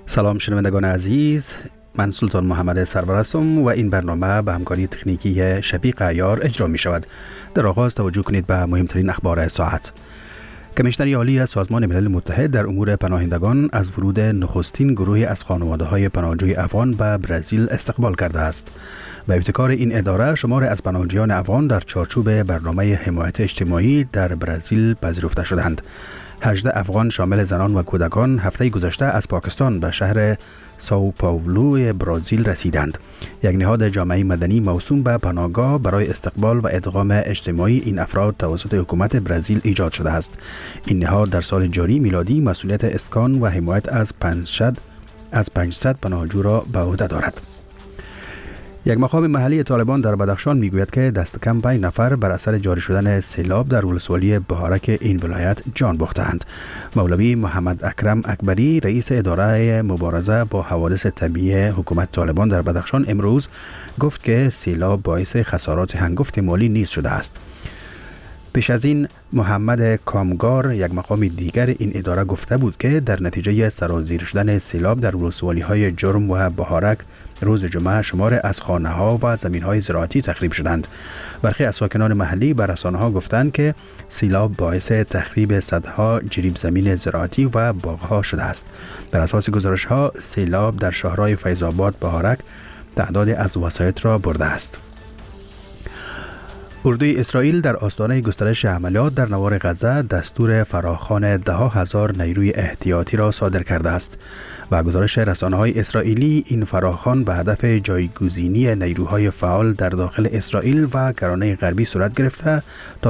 سلام شنوندگان عزیز، من سلطان محمد سرور هستم و این برنامه به همکاری تکنیکی شفیق عیار اجرا می شود. در آغاز توجه کنید به مهمترین اخبار ساعت. کمیشنر عالی سازمان ملل متحد در امور پناهندگان از ورود نخستین گروهی از خانواده‌های پناهجوی افغان به برزیل استقبال کرده است. به ابتکار این اداره شمار از پناهجویان افغان در چارچوب برنامه حمایت اجتماعی در برزیل پذیرفته شدند. 18 افغان شامل زنان و کودکان هفته گذشته از پاکستان به شهر ساو پائولو برزیل رسیدند. یک نهاد جامعه مدنی موسوم به پناهگاه برای استقبال و ادغام اجتماعی این افراد توسط حکومت برزیل ایجاد شده است. این نهاد در سال جاری میلادی مسئولیت اسکان و حمایت از 500 پناهجو را به عهده دارد. یک مقام محلی طالبان در بدخشان میگوید که دست کم 5 نفر بر اثر جاری شدن سیلاب در ولسوالی بهارک این ولایت جان باختند. مولوی محمد اکرم اکبری رئیس اداره مبارزه با حوادث طبیعی حکومت طالبان در بدخشان امروز گفت که سیلاب باعث خسارات هنگفت مالی نیز شده است. پیش از این محمد کامگار یک مقام دیگر این اداره گفته بود که در نتیجه سرازیر شدن سیلاب در ولسوالی‌های جرم و بهارک روز جمعه شمار از خانه‌ها و زمین‌های زراعتی تخریب شدند. برخی از ساکنان محلی به رسانه‌ها گفتند که سیلاب باعث تخریب صدها جریب زمین زراعتی و باغ‌ها شده است. بر اساس گزارش‌ها سیلاب در شهرهای فیض‌آباد بهارک تعداد از وسایط را برده است. اردوی اسرائیل در آستانه گسترش عملیات در نوار غزه دستور فراخوان 10,000 نیروی احتیاطی را صادر کرده است و گزارش رسانه‌های اسرائیلی این فراخوان به هدف جایگزینی نیروهای فعال در داخل اسرائیل و کرانه غربی صورت گرفته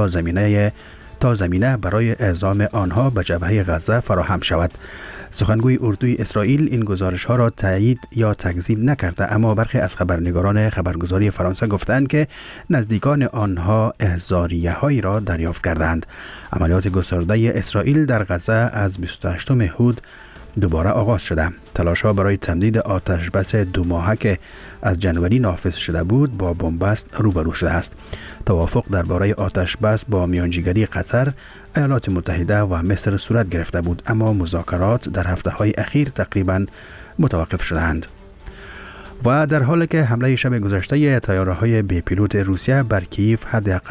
تا زمینه برای اعزام آنها به جبهه غزه فراهم شود. سخنگوی اردوی اسرائیل این گزارش ها را تایید یا تکذیب نکرده، اما برخی از خبرنگاران خبرگزاری فرانسه گفتند که نزدیکان آنها احضاریه هایی را دریافت کردند. عملیات گسترده اسرائیل در غزه از 28 هود دوباره آغاز شده. تلاش ها برای تمدید آتش بس 2 ماهه که از جنوری نافذ شده بود با بنبست روبرو شده است. توافق درباره آتش بس با میانجیگری قطر، ایالات متحده و مصر صورت گرفته بود، اما مذاکرات در هفته‌های اخیر تقریباً متوقف شدند. و در حالی که حمله شب گذشته طیاره‌های بی پیلوت روسیه بر کیف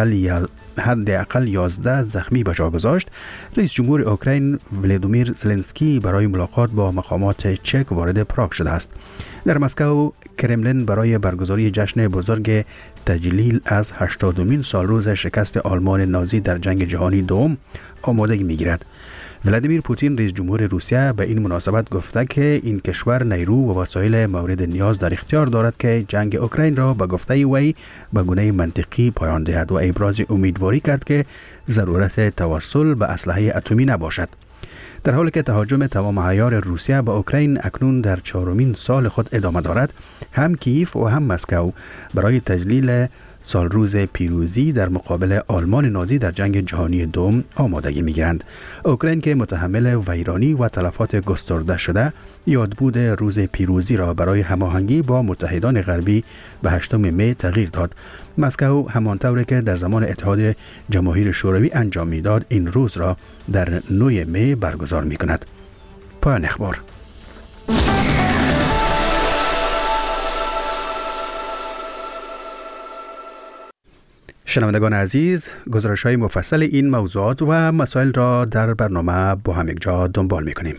حداقل 11 زخمی به جا گذاشت، رئیس جمهور اوکراین ولادیمیر زلنسکی برای ملاقات با مقامات چک وارد پراگ شده است. در مسکو کرملین برای برگزاری جشن بزرگ تجلیل از 80مین سالروز شکست آلمان نازی در جنگ جهانی دوم آمادگی می‌گیرد. ولادیمیر پوتین رئیس جمهور روسیه به این مناسبت گفته که این کشور نیرو و وسایل مورد نیاز در اختیار دارد که جنگ اوکراین را به گفته وی به گونه منطقی پایان دهد و ابراز امیدواری کرد که ضرورت توسل به اسلحه اتمی نباشد. در حالی که تهاجم تمام عیار روسیه به اوکراین اکنون در 4مین سال خود ادامه دارد، هم کیف و هم مسکو برای تجلیل سالروز پیروزی در مقابل آلمان نازی در جنگ جهانی دوم آمادگی می‌گیرند. اوکراین که متحمل ویرانی و تلفات گسترده شده، یادبود روز پیروزی را برای هماهنگی با متحدان غربی به 8 می تغییر داد. مسکو همانطوری که در زمان اتحاد جماهیر شوروی انجام می‌داد، این روز را در 9 می برگزار می‌کند. پایان اخبار. شنوندگان عزیز، گزارش‌های مفصل این موضوعات و مسائل را در برنامه با هم یک جا دنبال می‌کنیم.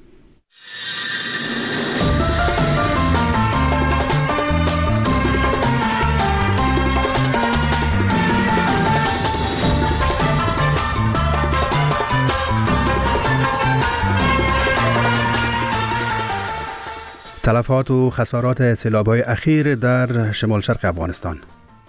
تلفات و خسارات سیلاب‌های اخیر در شمال شرق افغانستان.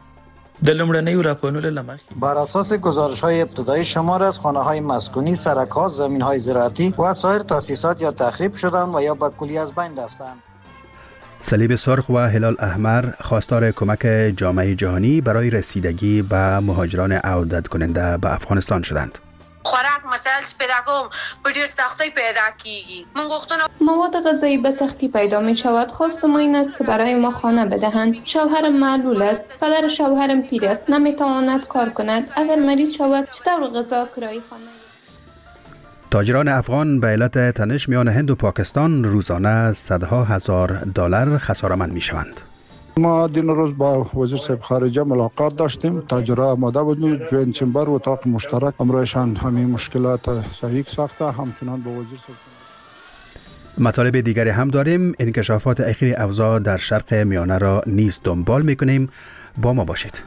بر اساس گزارش‌های ابتدایی شمار از خانه‌های مسکونی، سرک‌ها، زمین‌های زراعتی و سایر تأسیسات یا تخریب شدند و یا به کلی از بین رفتند. صلیب سرخ و هلال احمر خواستار کمک جامعه جهانی برای رسیدگی به مهاجران عودت کننده به افغانستان شدند. خوراک مسائل پیدا کوم په ډیر سختۍ پیدا کیږي. مواد غذایی به سختی پیدا می شود. خواست ما این است که برای ما خانه بدهند. شوهرم معلول است. پدر شوهرم پیر است. نمی تواند کار کند. اگر مریض شود چطور غذا کرایه خانه؟ تاجران افغان به علت تنش میان هند و پاکستان روزانه صدها هزار دلار خساره‌مند میشوند. ما دین روز با وزیر صاحب خارجه ملاقات داشتیم. تاجرها آماده بودند جوین چمبر و اتاق مشترک همراهشان همین مشکلات صحیح ساخته. همچنان با وزیر صاحب مطالب دیگری هم داریم. انکشافات اخیر اوضاع در شرق میانه را نیز دنبال میکنیم. با ما باشید.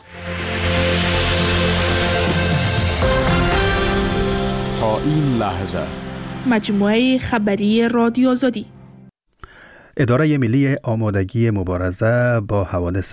تا این لحظه مجموعه خبری رادیو آزادی. اداره ملی آمادگی مبارزه با حوادث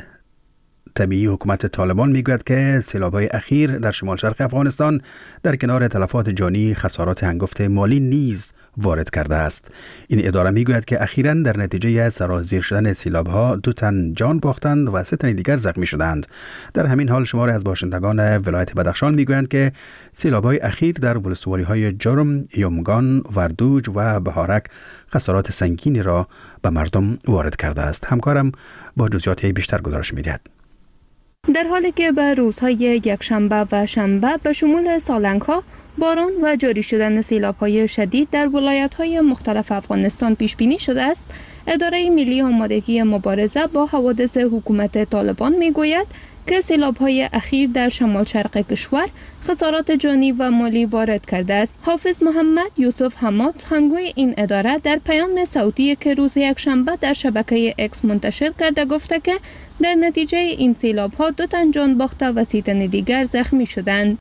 طبیعی حکومت طالبان میگوید که سیلاب‌های اخیر در شمال شرق افغانستان در کنار تلفات جانی خسارات هنگفت مالی نیز وارد کرده است. این اداره میگوید که اخیراً در نتیجه سرازیر شدن سیلاب‌ها 2 تن جان باختند و 3 تن دیگر زخمی شدند. در همین حال شماری از باشندگان ولایت بدخشان میگویند که سیلاب‌های اخیر در ولسوالی‌های جرم، یومگان، وردوج و بهارک خسارات سنگینی را به مردم وارد کرده است. همکارم با جزئیات بیشتر گزارش می‌دهد. در حالی که به روزهای یکشنبه و شنبه به شمول سالنگ‌ها باران و جاری شدن سیلاب‌های شدید در ولایت‌های مختلف افغانستان پیش بینی شده است، اداره ملی آمادگی مبارزه با حوادث حکومت طالبان می‌گوید که سیلاب‌های اخیر در شمال شرق کشور خسارات جانی و مالی وارد کرده است. حافظ محمد یوسف حماد سخنگوی این اداره در پیام صوتی که روز یکشنبه در شبکه اکس منتشر کرده گفته که در نتیجه این سیلاب‌ها 2 تن جان باخته و 30 تن دیگر زخمی شدند.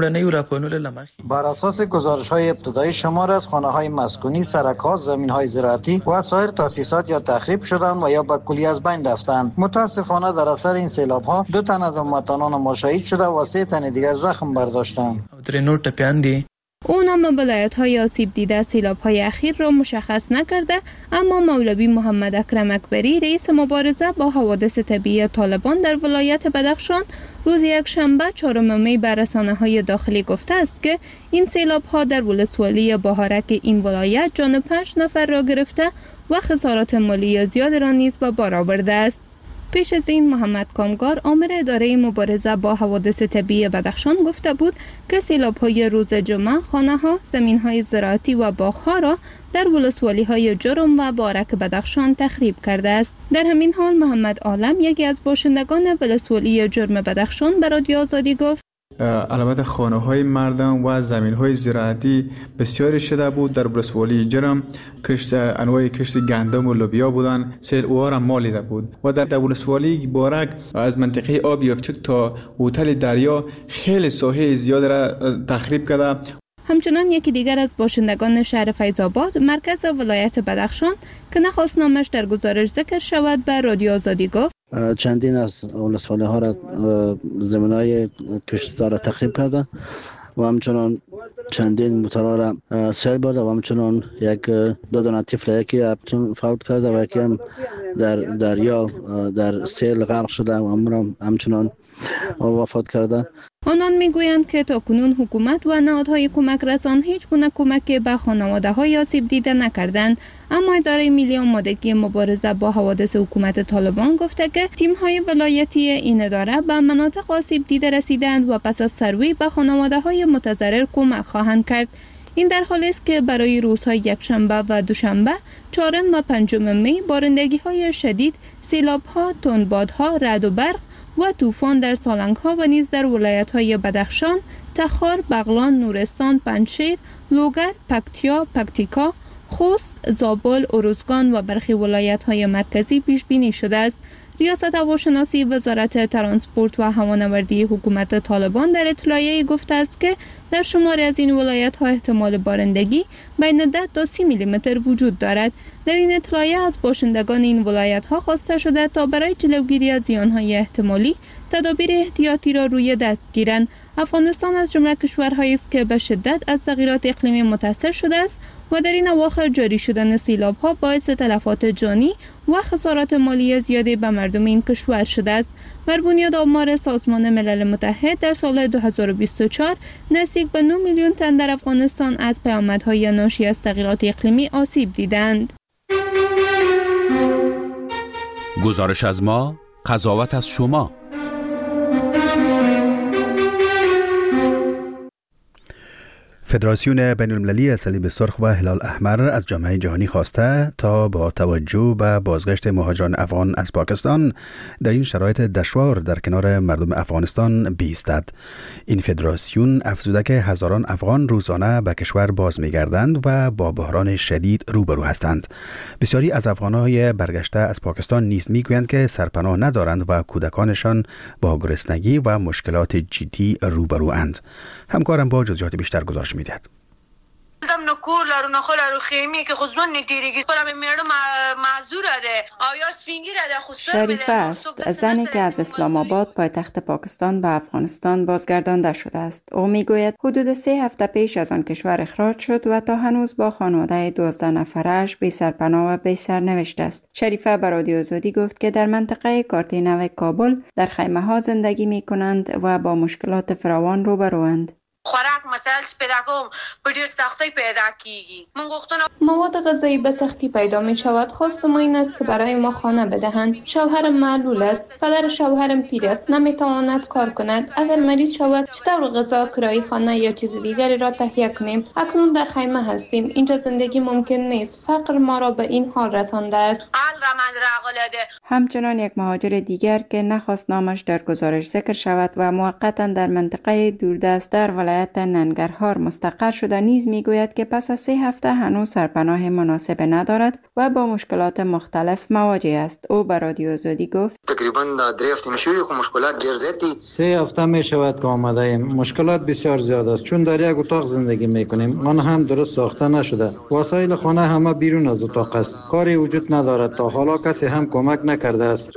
بر اساس گزارش‌های ابتدایی شمار از خانه‌های مسکونی، سرک‌ها، زمین‌های زراعتی و سایر تأسیسات یا تخریب شدند و یا به کلی از بین رفتند. متأسفانه در اثر این سیلاب‌ها 2 تن از هموطنان ما شهید شده و 3 تن دیگر زخم برداشتند. او نام ولایت‌های آسیب دیده سیلاب‌های اخیر را مشخص نکرده، اما مولوی محمد اکرم اکبری رئیس مبارزه با حوادث طبیعی طالبان در ولایت بدخشان روز یکشنبه 4 می به رسانه‌های داخلی گفته است که این سیلاب‌ها در ولسوالی بهارک این ولایت جان 5 نفر را گرفته و خسارات مالی زیاد را نیز به بار آورده است. پیش از این محمد کامگار آمر اداره مبارزه با حوادث طبیعی بدخشان گفته بود که سیلاب‌های روز جمعه خانه‌ها، زمین‌های زراعتی و باغ‌ها را در ولسوالی‌های جرم و بارک بدخشان تخریب کرده است. در همین حال محمد عالم یکی از باشندگان ولسوالی جرم بدخشان به رادیو آزادی گفت البته خانه‌های مردم و زمین‌های زراعتی بسیاری شده بود. در ولسوالی جرم انواع کشت گندم و لوبیا بودن، سیل اوار مالیده بود و در ولسوالی بارک از منطقه آب یافچک تا هتل دریا خیلی ساحه زیاد را تخریب کرده. همچنان یکی دیگر از باشندگان شهر فیض‌آباد مرکز ولایت بدخشان که نخواست نامش در گزارش ذکر شود به رادیو آزادی گفت چندین از ولسوالی ها را زمینای کشتزار را تخریب کرده و همچنان چندین موتورها را سیل برده و همچنان یک 2 دانه طفل، یکی فوت کرده و یکی هم در دریا در سیل غرق شده و همچنان وفات کرده. آنان میگویند که تاکنون حکومت و نهادهای کمک رسان هیچ گونه کمکی به خانواده‌های آسیب دیده نکردند، اما اداره ملی آمادگی مبارزه با حوادث حکومت طالبان گفته که تیم‌های ولایتی این اداره به مناطق آسیب دیده رسیدند و پس از سروی به خانواده‌های متضرر کمک خواهند کرد. این در حالی است که برای روزهای یکشنبه و دوشنبه، 4 و 5 می بارندگی‌های شدید، سیلاب‌ها، تندبادها، رعد و برق و طوفان در سالنگ‌ها و نیز در ولایت‌های بدخشان، تخار، بغلان، نورستان، پنجشیر، لوگر، پکتیا، پکتیکا، خوست، زابل، ارزگان و برخی ولایت‌های مرکزی پیش بینی شده است. ریاست هواشناسی وزارت ترانسپورت و هوانوردی حکومت طالبان در اطلاعیه گفته است که در شماری از این ولایت‌ها احتمال بارندگی بین 10 تا 30 میلیمتر وجود دارد. در این اطلاعیه از باشندگان این ولایت‌ها خواسته شده تا برای جلوگیری از زیان‌های احتمالی تدابیر احتیاطی را روی دست گیرند. افغانستان از جمله کشورهایی است که به شدت از تغییرات اقلیمی متاثر شده است و در این اواخر جاری شدن سیلاب‌ها باعث تلفات جانی و خسارات مالی زیادی به مردم این کشور شده است. بر بنیاد آمار سازمان ملل متحد در سال 2024 نزدیک به 9 میلیون تن در افغانستان از پیامدهای ناشی از تغییرات اقلیمی آسیب دیدند. گزارش از ما، قضاوت از شما. فدراسیون بین المللی صلیب سرخ و هلال احمر از جامعه جهانی خواسته تا با توجه به بازگشت مهاجران افغان از پاکستان در این شرایط دشوار در کنار مردم افغانستان بایستد. این فدراسیون افزوده که هزاران افغان روزانه به کشور باز می‌گردند و با بحران شدید روبرو هستند. بسیاری از افغان‌های برگشته از پاکستان نیز می‌گویند که سرپناه ندارند و کودکانشان با گرسنگی و مشکلات جدی روبروند. همکارم با جزئیات بیشتر گزارش می‌دهد. دم نکور لارو نخول لارو خیمی که خود زون نتیریگی خودم میرم معذور ده آیا سفینگی ده خود شریفه است زنی که از اسلام آباد پایتخت پاکستان به افغانستان بازگردانده شده است. او میگوید حدود 3 هفته پیش از آن کشور اخراج شد و تا هنوز با خانواده 12 نفرش بی سرپناه و بی سرنوشت است. شریفه به رادیو آزادی گفت که در منطقه کارتینو کابل در خیمه ها زندگی می کنند و با مشکلات فراوان روبروند. خوراک مثلا پیدا کوم په ډیر سختۍ پیدا کیږي. من گفتم مواد غذایی به سختی پیدا می شود. خواستم این است که برای ما خانه بدهند. شوهرم معلول است. پدر شوهرم پیر است. نمی تواند کار کند. اگر مریض شود چطور غذا، کرایه خانه یا چیز دیگری را تهیه کنیم؟ اکنون در خیمه هستیم. اینجا زندگی ممکن نیست. فقر ما را به این حال رسانده است. همچنان یک مهاجر دیگر که نخواست نامش در گزارش ذکر شود و موقتا در منطقه دوردست در ولایت ننگرهار مستقر شده نیز میگوید که پس از 3 هفته هنوز سرپناه مناسب ندارد و با مشکلات مختلف مواجه است. او به رادیو آزادی گفت تقریبا 3 هفته میشه که مشکلات گرزتی 3 هفته میشود که آمده ایم. مشکلات بسیار زیاد است چون در یک اتاق زندگی میکنیم. آن هم درست ساخته نشده. وسایل خانه همه بیرون از اتاق است. کاری وجود ندارد. تا حالا کسی هم کمک نکرده است.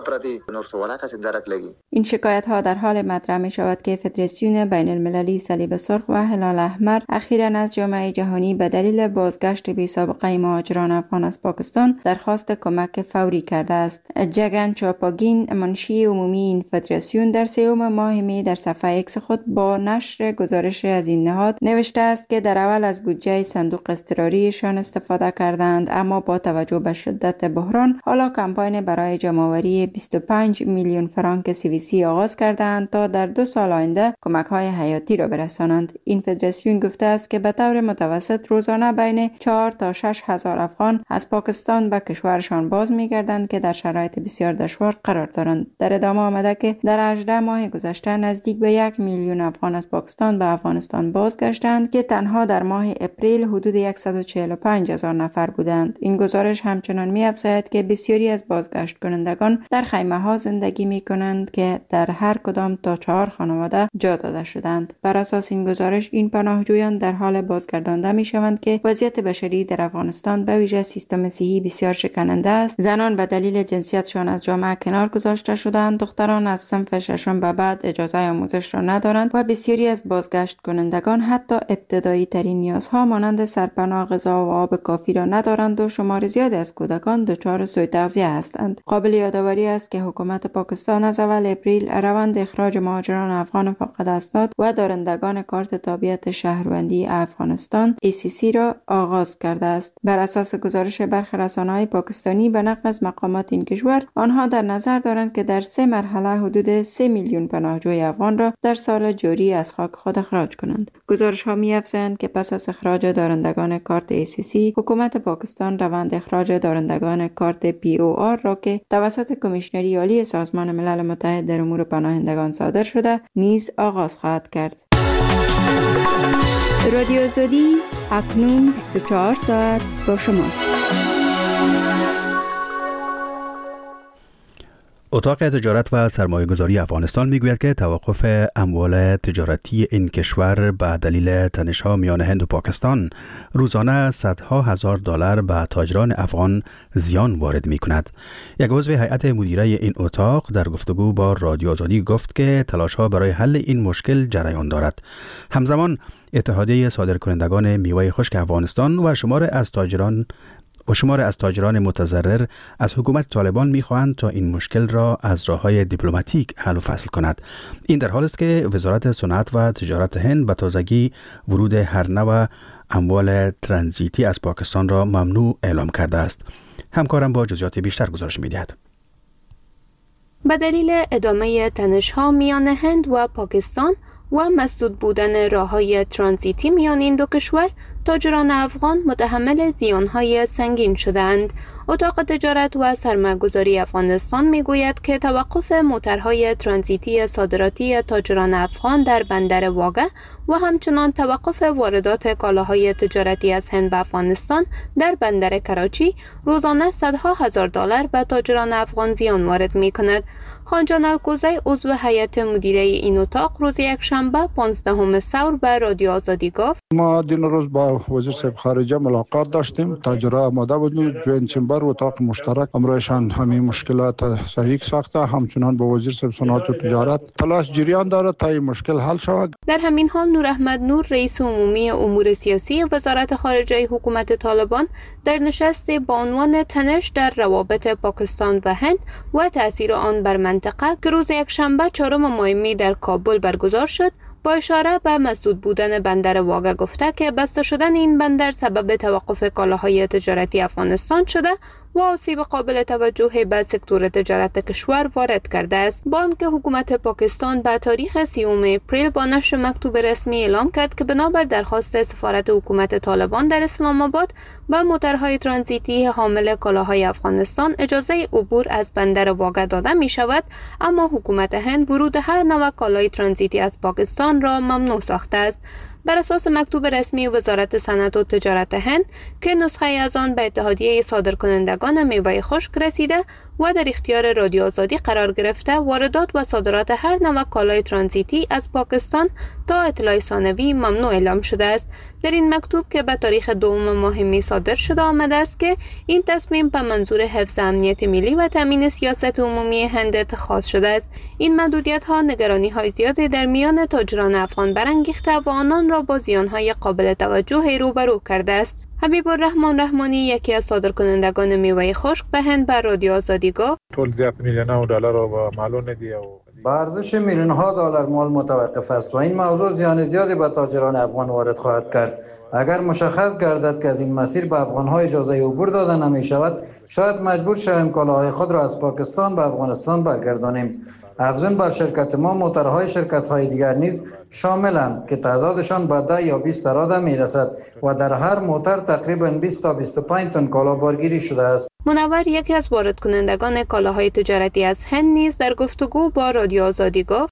این شکایت ها در حال مطرح می شود که فدراسیون بین المللی صلیب سرخ و هلال احمر اخیراً از جامعه جهانی به دلیل بازگشت بی سابقه مهاجران افغان از پاکستان درخواست کمک فوری کرده است. جگن چاپاگین منشی عمومی این فدراسیون در 3 ماه می در صفحه ایکس خود با نشر گزارش از این نهاد نوشته است که در اول از بودجه صندوق اضطراریشان استفاده کردند، اما با توجه به شدت بحران حالا کمپاین برای جمع‌آوری 25 میلیون فرانک CVC آغاز کردند تا در 2 سال آینده کمک‌های حیاتی را برسانند. این فدراسیون گفته است که به طور متوسط روزانه بین 4 تا 6 هزار افغان از پاکستان به کشورشان باز می‌گردند که در شرایط بسیار دشوار قرار دارند. در ادامه آمده که در 18 ماه گذشته نزدیک به 1 میلیون افغان از پاکستان به افغانستان بازگشتند که تنها در ماه اپریل حدود 145,000 نفر بودند. این گزارش همچنان می‌افزاید که بسیاری از بازگشت کنندگان در خیمه ها زندگی می کنند که در هر کدام تا 4 خانواده جا داده شدند. بر اساس این گزارش این پناهجویان در حال بازگردانده می شوند که وضعیت بشری در افغانستان به ویژه سیستم صحی بسیار شکننده است. زنان به دلیل جنسیتشان از جامعه کنار گذاشته شدند. دختران از صنف 6 به بعد اجازه آموزش را ندارند و بسیاری از بازگشت کنندگان حتی ابتدایی ترین نیازها مانند سرپناه، غذا و آب کافی را ندارند و شمار زیادی از کودکان دچار سوء تغذیه هستند. قابل یادآوری است که حکومت پاکستان از اول اپریل روند اخراج مهاجران افغان فاقد اسناد و دارندگان کارت تابعیت شهروندی افغانستان ACC را آغاز کرده است. بر اساس گزارش برخی رسانه‌های پاکستانی به نقل از مقامات این کشور، آنها در نظر دارند که در 3 مرحله حدود 3 میلیون پناهجوی افغان را در سال جاری از خاک خود اخراج کنند. گزارش‌ها می‌افزایند که پس از اخراج دارندگان کارت ACC، حکومت پاکستان روند اخراج دارندگان کارت POR را که توسط کمیشنری عالی سازمان ملل متحد در امور پناهندگان صادر شده نیز آغاز خواهد کرد. رادیو آزادی اکنون 24 ساعت با شماست. اتاق تجارت و سرمایه‌گذاری افغانستان میگوید که توقف اموال تجارتی این کشور به دلیل تنش‌ها میان هند و پاکستان روزانه صدها هزار دلار به تاجران افغان زیان وارد می‌کند. یک عضو هیئت مدیره این اتاق در گفتگو با رادیو آزادی گفت که تلاش‌ها برای حل این مشکل جریان دارد. همزمان اتحادیه صادرکنندگان میوه خشک افغانستان و شمار از تاجران متضرر از حکومت طالبان می‌خواهند تا این مشکل را از راه‌های دیپلماتیک حل و فصل کند. این در حالی است که وزارت صنعت و تجارت هند به تازگی ورود هر نوع اموال ترانزیتی از پاکستان را ممنوع اعلام کرده است. همکارم با جزئیات بیشتر گزارش می‌دهد. به دلیل ادامه تنش‌ها میان هند و پاکستان، و مسدود بودن راه‌های ترانزیتی میان این دو کشور، تاجران افغان متحمل زیانهای سنگین شدند. اتاق تجارت و سرمایه‌گذاری افغانستان میگوید که توقف موترهای ترانزیتی صادراتی تاجران افغان در بندر واگه و همچنان توقف واردات کالاهای تجارتی از هند به افغانستان در بندر کراچی روزانه صدها هزار دلار به تاجران افغان زیان وارد می‌کند. خانجان الکوزی عضو هیئت مدیره این اتاق روز یکشنبه 15 ثور به رادیو آزادی گفت: ما دین روز با وزیر صاحب خارجه ملاقات داشتیم. تاجرها آماده بودند جوین چمبر و اتاق مشترک امروزشان همین مشکلات سریع ساخته. همچنان با وزیر صاحب صنعت و تجارت تلاش جریان دارد تا این مشکل حل شود. در همین حال نور احمد نور رئیس عمومی امور سیاسی وزارت خارجه حکومت طالبان در نشستی با عنوان تنش در روابط پاکستان و هند و تأثیر آن بر منطقه که روز یکشنبه 4 ماه می در کابل برگزار شد، با اشاره به مسدود بودن بندر واگه گفته که بسته شدن این بندر سبب توقف کالاهای تجارتی افغانستان شده و آسیب قابل توجهی به سکتور تجارت کشور وارد کرده است. با آنکه حکومت پاکستان به تاریخ 30 اپریل با نشر مکتوب رسمی اعلام کرد که بنابر درخواست سفارت حکومت طالبان در اسلام آباد به موترهای ترانزیتی حامل کالاهای افغانستان اجازه عبور از بندر واگه داده می شود، اما حکومت هند ورود هر نوع کالای ترانزیتی از پاکستان را ممنوع ساخته است. بر اساس مکتوب رسمی وزارت صنعت و تجارت هند که نسخه از آن به اتحادیه صادرکنندگان میوه خشک رسیده و در اختیار رادیو آزادی قرار گرفته، واردات و صادرات هر نوع کالای ترانزیتی از پاکستان تا اطلاع ثانوی ممنوع اعلام شده است. در این مکتوب که به تاریخ 2 ماه می صادر شده آمده است که این تصمیم به منظور حفظ امنیت ملی و تامین سیاست عمومی هند اتخاذ شده است. این محدودیت ها نگرانی های زیادی در میان تاجران افغان برانگیخته و آنان را با زیانهای قابل توجه روبرو کرده است. حبیب الرحمن رحمانی یکی از صادرکنندگان میوه خشک به هند بر رادیو آزادی گفت: ټول زیات میلیون‌ها دلار رو معلوم ندی او به ارزش میلیون‌ها دلار مال متوقف است و این موضوع زیان زیادی به تاجران افغان وارد خواهد کرد. اگر مشخص گردد که از این مسیر به افغان‌ها اجازه عبور داده نمی شود، شاید مجبور شویم کالاهای خود را از پاکستان به افغانستان برگردانیم. افزون بر شرکت ما موترهای شرکت‌های دیگر نیز شاملند که تعدادشان به 10 یا 20 اراده میرسد و در هر موتر تقریباً 20 تا 25 تن کالا بارگیری شده است. منور یکی از وارد کنندگان کالاهای تجارتی از هند نیز در گفتگو با رادیو آزادی گفت: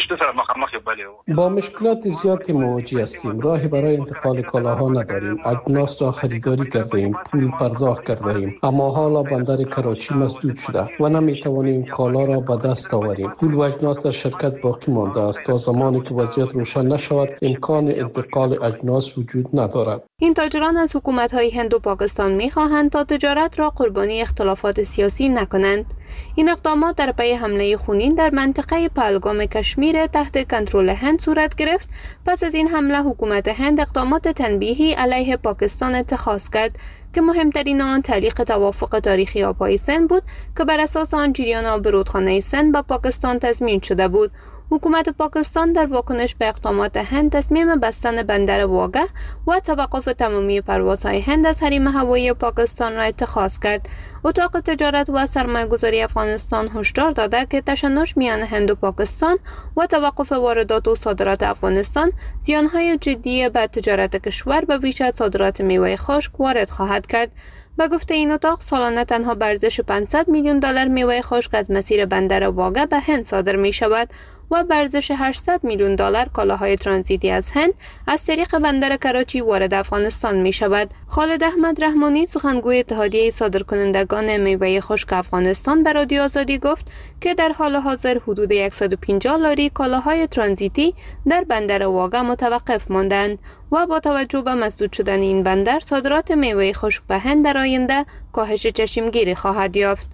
با مشکلات زیادی مواجه هستیم. راهی برای انتقال کالاها نداریم. اجناس را خریداری کرده ایم، پول پرداخت کرده ایم، اما حالا بندر کراچی مسدود شده و نمیتوانیم کالا را به دست آوریم. پول و اجناس در شرکت باقی مانده است. تا زمانی که وضعیت روشن نشود امکان انتقال اجناس وجود ندارد. این تاجران از حکومت‌های هند و پاکستان می‌خواهند تا تجارت را قربانی اختلافات سیاسی نکنند. این اقدامات در پی حمله خونین در منطقه پهلگام کشمیر تحت کنترل هند صورت گرفت. پس از این حمله حکومت هند اقدامات تنبیهی علیه پاکستان اتخاذ کرد که مهمترین آن تعلیق توافق تاریخی آبهای سند بود که بر اساس آن جریان آب رودخانه سند به پاکستان تضمین شده بود. حکومت پاکستان در واکنش به اقدامات هند تصمیم بستن بندر واگه و توقف تمامی پروازهای هند از حریم هوایی پاکستان را اتخاذ کرد. اتاق تجارت و سرمایه‌گذاری افغانستان هشدار داده که تشنج میان هند و پاکستان و توقف واردات و صادرات افغانستان زیانهای جدی به تجارت کشور به ویژه صادرات میوه خشک وارد خواهد کرد. به گفته این اتاق سالانه تنها به ارزش 500 میلیون دلار میوه خشک از مسیر بندر واگه به هند صادر می شود و به ارزش 800 میلیون دلار کالاهای ترانزیتی از هند از طریق بندر کراچی وارد افغانستان می شود. خالد احمد رحمانی سخنگوی اتحادیه صادرکنندگان میوه خشک افغانستان به رادیو آزادی گفت که در حال حاضر حدود 150 لاری کالاهای ترانزیتی در بندر واگه متوقف ماندند و با توجه به مسدود شدن این بندر صادرات میوه خشک به هند در آینده کاهش چشمگیری خواهد یافت.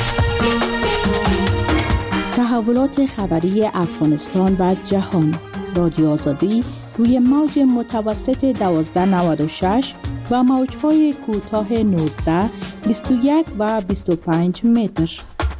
تحولات خبری افغانستان و جهان. رادیو آزادی روی موج متوسط 1296 و موج‌های کوتاه 19، 21 و 25 متر.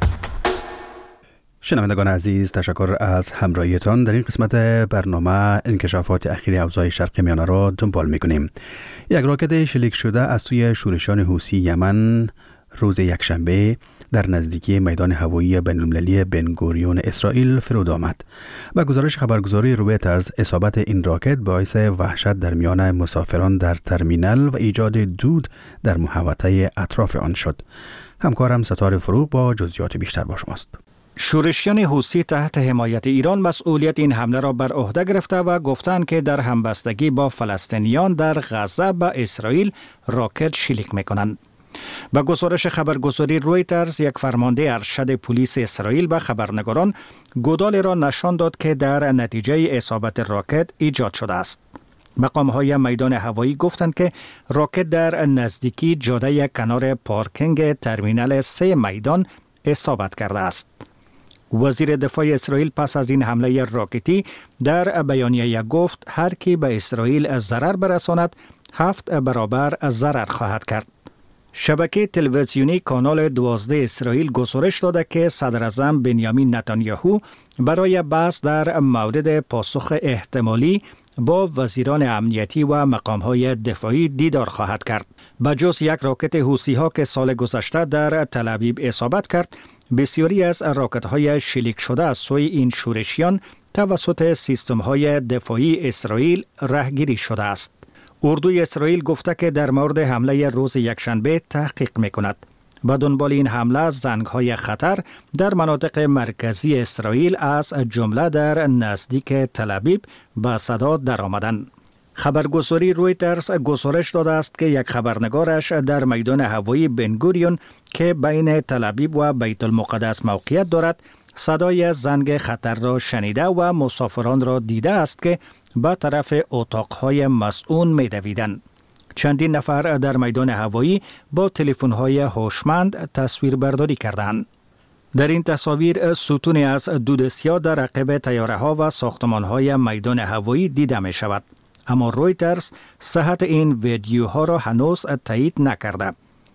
شنوندگان عزیز، تشکر از همراهیتان. در این قسمت برنامه انکشافات اخیر اوضاع شرق میانه را دنبال می‌کنیم. یک راکت شلیک شده از سوی شورشان حوثی یمن روز یکشنبه در نزدیکی میدان هوایی بین‌المللی بن گوریون اسرائیل فرود آمد. و گزارش خبرگزاری رویترز، اصابت این راکت باعث وحشت در میان مسافران در ترمینال و ایجاد دود در محوطه اطراف آن شد. همکارم ستاره فروغ با جزئیات بیشتر با شماست. شورشیان حوثی تحت حمایت ایران مسئولیت این حمله را بر عهده گرفته و گفتند که در همبستگی با فلسطینیان در غزه به اسرائیل راکت شلیک می‌کنند. با گزارش خبرگزاری رویترز، یک فرمانده ارشد پلیس اسرائیل به خبرنگاران گودالی را نشان داد که در نتیجه اصابت راکت ایجاد شده است. مقام‌های میدان هوایی گفتند که راکت در نزدیکی جاده کنار پارکینگ ترمینال 3 میدان اصابت کرده است. وزیر دفاع اسرائیل پس از این حمله راکتی در بیانیه گفت هر کی به اسرائیل ضرر برساند 7 برابر ضرر خواهد کرد. شبکه تلویزیونی کانال 12 اسرائیل گزارش داده که صدر اعظم بنیامین نتانیاهو برای بحث در مورد پاسخ احتمالی با وزیران امنیتی و مقام‌های دفاعی دیدار خواهد کرد. بجز یک راکت حوثی‌ها که سال گذشته در تل‌آویو اصابت کرد، بسیاری از راکت‌های شلیک شده از سوی این شورشیان توسط سیستم‌های دفاعی اسرائیل رهگیری شده است. اردوی اسرائیل گفته که در مورد حمله روز یکشنبه تحقیق می‌کند. با دنبال این حمله زنگ‌های خطر در مناطق مرکزی اسرائیل از جمله در نزدیک تل‌آویو به صدا درآمدند. خبرگزاری رویترز گزارش داده است که یک خبرنگارش در میدان هوایی بن گوریون که بین تل‌آویو و بیت المقدس موقعیت دارد، صدای زنگ خطر را شنیده و مسافران را دیده است که به طرف اتاق‌های مسئول می‌دویدند. چندین نفر در میدان هوایی با تلفن‌های هوشمند تصویر برداری کردند. در این تصاویر ستونی از دود سیاه در عقب طیاره‌ها و ساختمان‌های میدان هوایی دیده می‌شود. اما رویترز صحت این ویدیوها را هنوز تایید نکرده.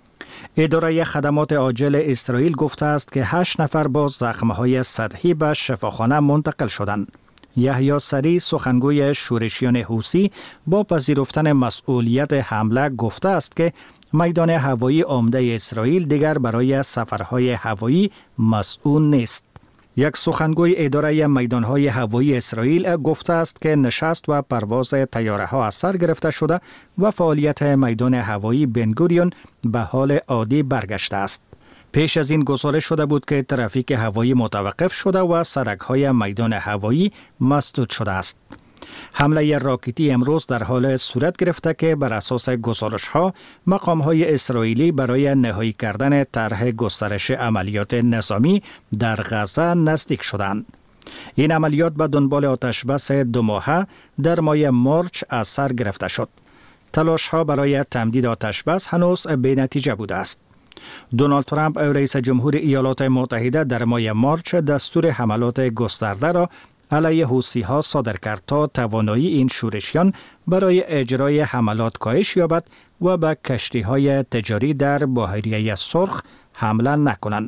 اداره خدمات عاجل اسرائیل گفته است که 8 نفر با زخم‌های سطحی به شفاخانه منتقل شدند. یحیی سری، سخنگوی شورشیان حوثی، با پذیرفتن مسئولیت حمله گفته است که میدان هوایی عمده اسرائیل دیگر برای سفرهای هوایی مسئول نیست. یک سخنگوی اداره میدانهای هوایی اسرائیل گفته است که نشست و پرواز طیاره‌ها از سر گرفته شده و فعالیت میدان هوایی بن گوریون به حال عادی برگشته است. پیش از این گزارش شده بود که ترافیک هوایی متوقف شده و سرک‌های میدان هوایی مسدود شده است. حمله راکتی امروز در حال صورت گرفته که بر اساس گزارش‌ها مقام‌های اسرائیلی برای نهایی کردن طرح گسترش عملیات نظامی در غزه نزدیک شدند. این عملیات به دنبال آتشبس 2 ماهه در ماه مارچ از سر گرفته شد. تلاش‌ها برای تمدید آتشبس هنوز بی‌نتیجه بوده است. دونالد ترامپ رئیس جمهور ایالات متحده در ماه مارچ دستور حملات گسترده را علیه حوثی‌ها صادر کرد تا توانایی این شورشیان برای اجرای حملات کاهش یابد و به کشتی‌های تجاری در بحیره سرخ حمله نکنند.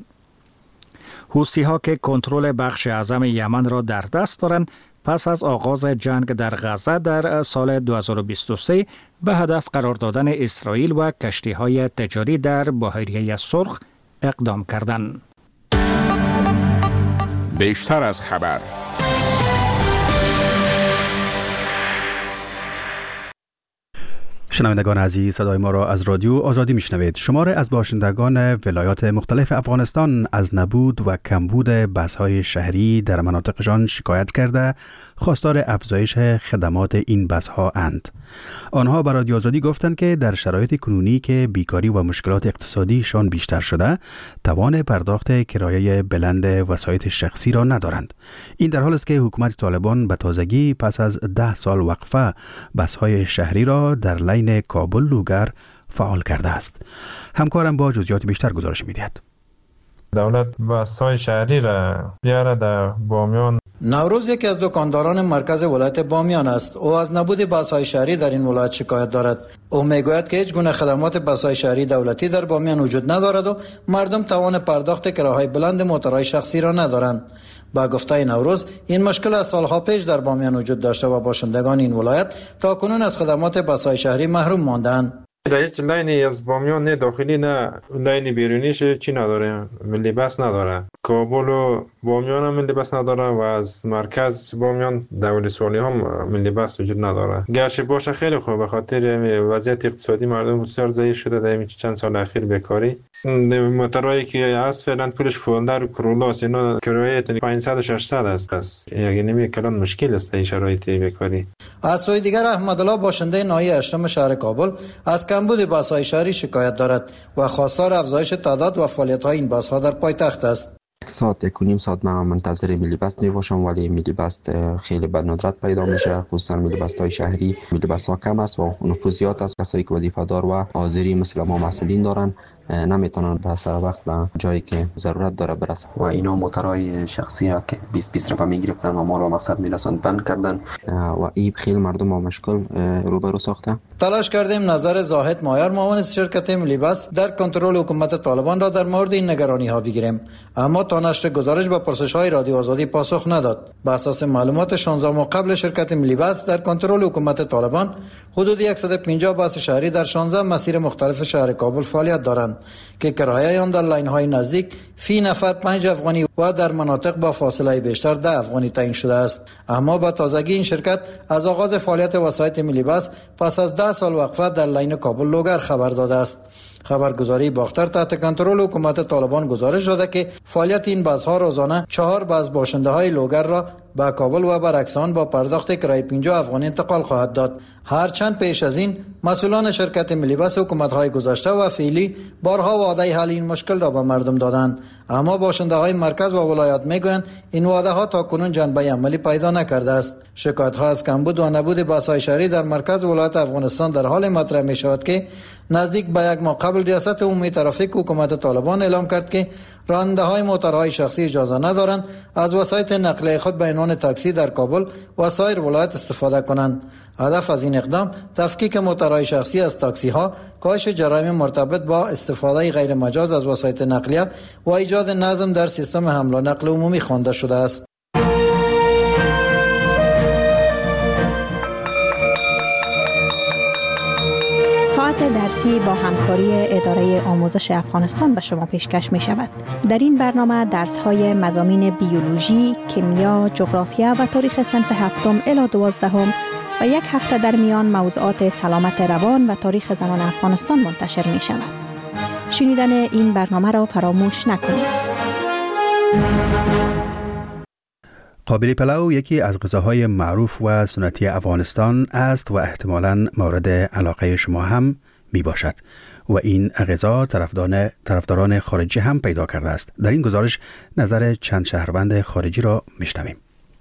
حوثی‌ها که کنترل بخش اعظم یمن را در دست دارند، پس از آغاز جنگ در غزه در سال 2023 به هدف قرار دادن اسرائیل و کشتی‌های تجاری در بحیره سرخ اقدام کردند. بیشتر از خبر. شنوندگان عزیز، صدای ما را از رادیو آزادی میشنوید. شماره از باشندگان ولایات مختلف افغانستان از نبود و کمبود بس‌های شهری در مناطقشان شکایت کرده خواستار افزایش خدمات این بس‌ها اند. آنها به رادیو آزادی گفتند که در شرایط کنونی که بیکاری و مشکلات اقتصادیشان بیشتر شده، توان پرداخت کرایه بلند وسایط شخصی را ندارند. این در حالی است که حکومت طالبان به تازگی پس از 10 سال وقفه بس‌های شهری را در لین کابل لوگر فعال کرده است. همکارم با جزئیات بیشتر گزارش می‌دهد. دولت بس‌های شهری را بیاره در بامیان. نوروز یکی از دکانداران مرکز ولایت بامیان است. او از نبود بس‌های شهری در این ولایت شکایت دارد. او میگوید که هیچ گونه خدمات بس‌های شهری دولتی در بامیان وجود ندارد و مردم توان پرداخت کراهای بلند موتورهای شخصی را ندارند. با گفته نوروز، این مشکل از سالها پیش در بامیان وجود داشته و باشندگان این ولایت تا کنون از خدمات بس‌های شهری محروم ماندند. در هیچ لاینی از بامیان نه داخلی نه لاین بیرونیش چی نداره، ملی بس نداره. کابل و بامیان هم ملی بس نداره و از مرکز بامیان دولت‌سوالی هم ملی بس وجود نداره. گرچه باشه خیلی خوب به خاطر وضعیت اقتصادی مردم بسیار ضعیف شده در چند سال اخیر بیکاری. موتورایی که هست فعلا کلش فولدر و کرولاس اینا کرایه 500 و 600 است. یعنی کلان مشکل است این شرایط بیکاری. از سوی دیگر احمدالله باشنده ناحیه اشتم شهر کابل از کمبود بس‌های شهری شکایت دارد و خواستار افزایش تعداد و فعالیت‌های این بس‌ها در پایتخت است. ساعت 1.5 من منتظر ملی بس می باشم، ولی ملی بس خیلی به ندرت پیدا میشه، خصوصا ملی بس های شهری. ملی بس ها کم است و نفوذ زیاد است. کسایی که وظیفه دار و حاضری مثل ما مسئولین دارن نمیتونن به سر وقت به جایی که ضرورت داره برسن و اینا موتورهای شخصی را که 20 رپا میگرفتن و ما رو مقصد میرسوند بند کردن و این خیلی مردم با مشکل روبرو ساخته. تلاش کردیم نظر زاهد مایار معاون شرکت ملی بس در کنترل حکومت طالبان را در مورد این نگرانی ها بگیریم، اما تا نشر گزارش به پرسش های رادیو آزادی پاسخ نداد. به اساس معلومات 16 ماه قبل شرکت ملی بس در کنترل حکومت طالبان حدود 150 بس شهری در 16 مسیر مختلف شهر کابل فعالیت دارند که کرایه آن در لاین های نزدیک فی نفر 5 افغانی و در مناطق با فاصله بیشتر 10 افغانی تعیین شده است. اما با تازگی این شرکت از آغاز فعالیت وسایط ملی بس پس از 10 سال وقفه در لاین کابل لوگر خبر داده است. خبرگزاری باختر تحت کنترل حکومت طالبان گزارش داده که فعالیت این بس ها روزانه 4 بس باشنده های لوگر را به کابل و برعکس آن با پرداخت کرایه 50 افغانی انتقال خواهد داد. هرچند پیش از این مسئولان شرکت ملی بس حکومت‌های گذشته و فعلی بارها وعده حل این مشکل را به مردم دادند، اما باشنده‌های مرکز و ولایات میگویند این وعده‌ها تاکنون جنبه عملی پیدا نکرده است. شکایت‌ها از کمبود و نبود بس‌های شهری در مرکز ولایت افغانستان در حال مطرح می‌شود که نزدیک به 1 ماه قبل ریاست عمومی ترافیک حکومت طالبان اعلام کرد که راننده‌های موتورهای شخصی اجازه ندارند از وسایط نقلیه خود به عنوان تاکسی در کابل و سایر ولایات استفاده کنند. هدف از این اقدام تفکیک موتورهای شخصی از تاکسی‌ها، کاهش جرایم مرتبط با استفاده غیر مجاز از وسایط نقلیه و ایجاد نظم در سیستم حمل و نقل عمومی خوانده شده است. ساعت درسی با همکاری اداره آموزش افغانستان به شما پیشکش می شود. در این برنامه درس های مضامین بیولوژی، کیمیا، جغرافیا و تاریخ صنف 7 الی 12 و یک هفته در میان موضوعات سلامت روان و تاریخ زنان افغانستان منتشر می شود. شنیدن این برنامه را فراموش نکنید. قابلی پلو یکی از غذاهای معروف و سنتی افغانستان است و احتمالاً مورد علاقه شما هم می باشد و این غذا طرفداران خارجی هم پیدا کرده است. در این گزارش نظر چند شهروند خارجی را میشنویم.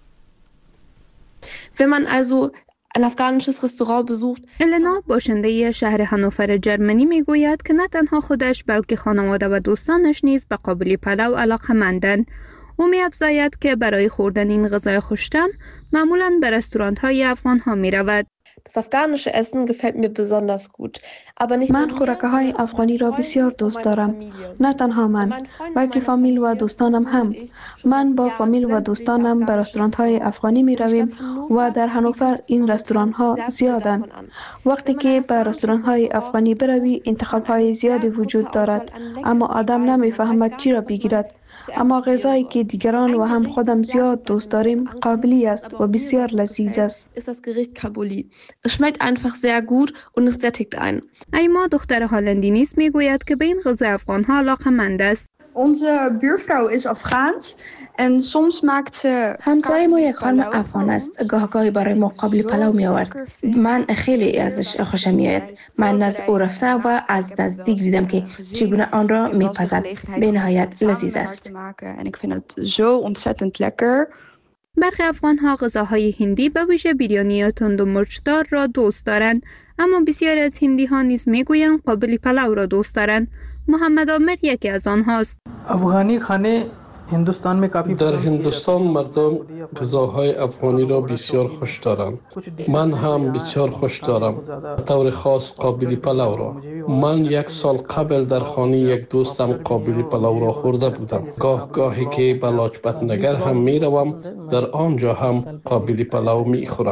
Wenn man also ein afghanisches Restaurant besucht. النا باشنده شهر هانوفر جرمنی میگوید که نه تنها خودش بلکه خانواده و دوستانش نیز به قابلی پلو علاقه‌مندند. او می‌افزاید که برای خوردن این غذای خوش‌طعم معمولاً به رستوران‌های افغان‌ها می‌رود. Das afghanische Essen gefällt mir besonders gut. Aber nicht من خوراک‌های افغانی را بسیار دوست دارم. نه تنها من، بلکه فامیل و دوستانم هم. من با فامیل و دوستانم به رستوران‌های افغانی می‌رویم و در هانوفر این رستوران‌ها زیادند. وقتی که به رستوران‌های افغانی بروی انتخاب‌های زیادی وجود دارد، اما آدم نمی‌فهمد چی را بگیرد. اما غذایی که دیگران و هم خودم زیاد دوست داریم قابلی است و بسیار لذیذ است. ist das Gericht Kabuli. Es schmeckt einfach sehr gut und es sättigt einen. ایما دختر هالندی نیز میگوید که به این غذای افغان‌ها علاقه‌مند است. Onze buurvrouw is Afghaans en soms maakt ze همسایه ما یک خانم افغان است. گاهی برای ما قابلی پلو می آورد. من خیلی ازش خوشم میآید. من نزد او رفته و از نزدیک دیدم که چگونه آن را میپزد. به نهایت لذیذ است. en ik vind het zo ontzettend lekker. برخی افغان‌ها غذاهای هندی به ویژه بیریانی تند و مرچدار را دوست دارند، اما بسیاری از هندی‌ها نیز میگویند قابلی پلو را دوست دارند. محمد عامر یکی از آنهاست. افغانی خانه هندوستان میں کافی در هندوستان مردم غذاهای افغانی را بسیار خوش دارند. من هم بسیار خوش دارم. طور خاص قابلی پلو را. من 1 سال قبل در خانه یک دوستم قابلی پلو را خورده بودم. گاهی که به لاجپت نگر هم می روم، در آنجا هم قابلی پلو می خورم.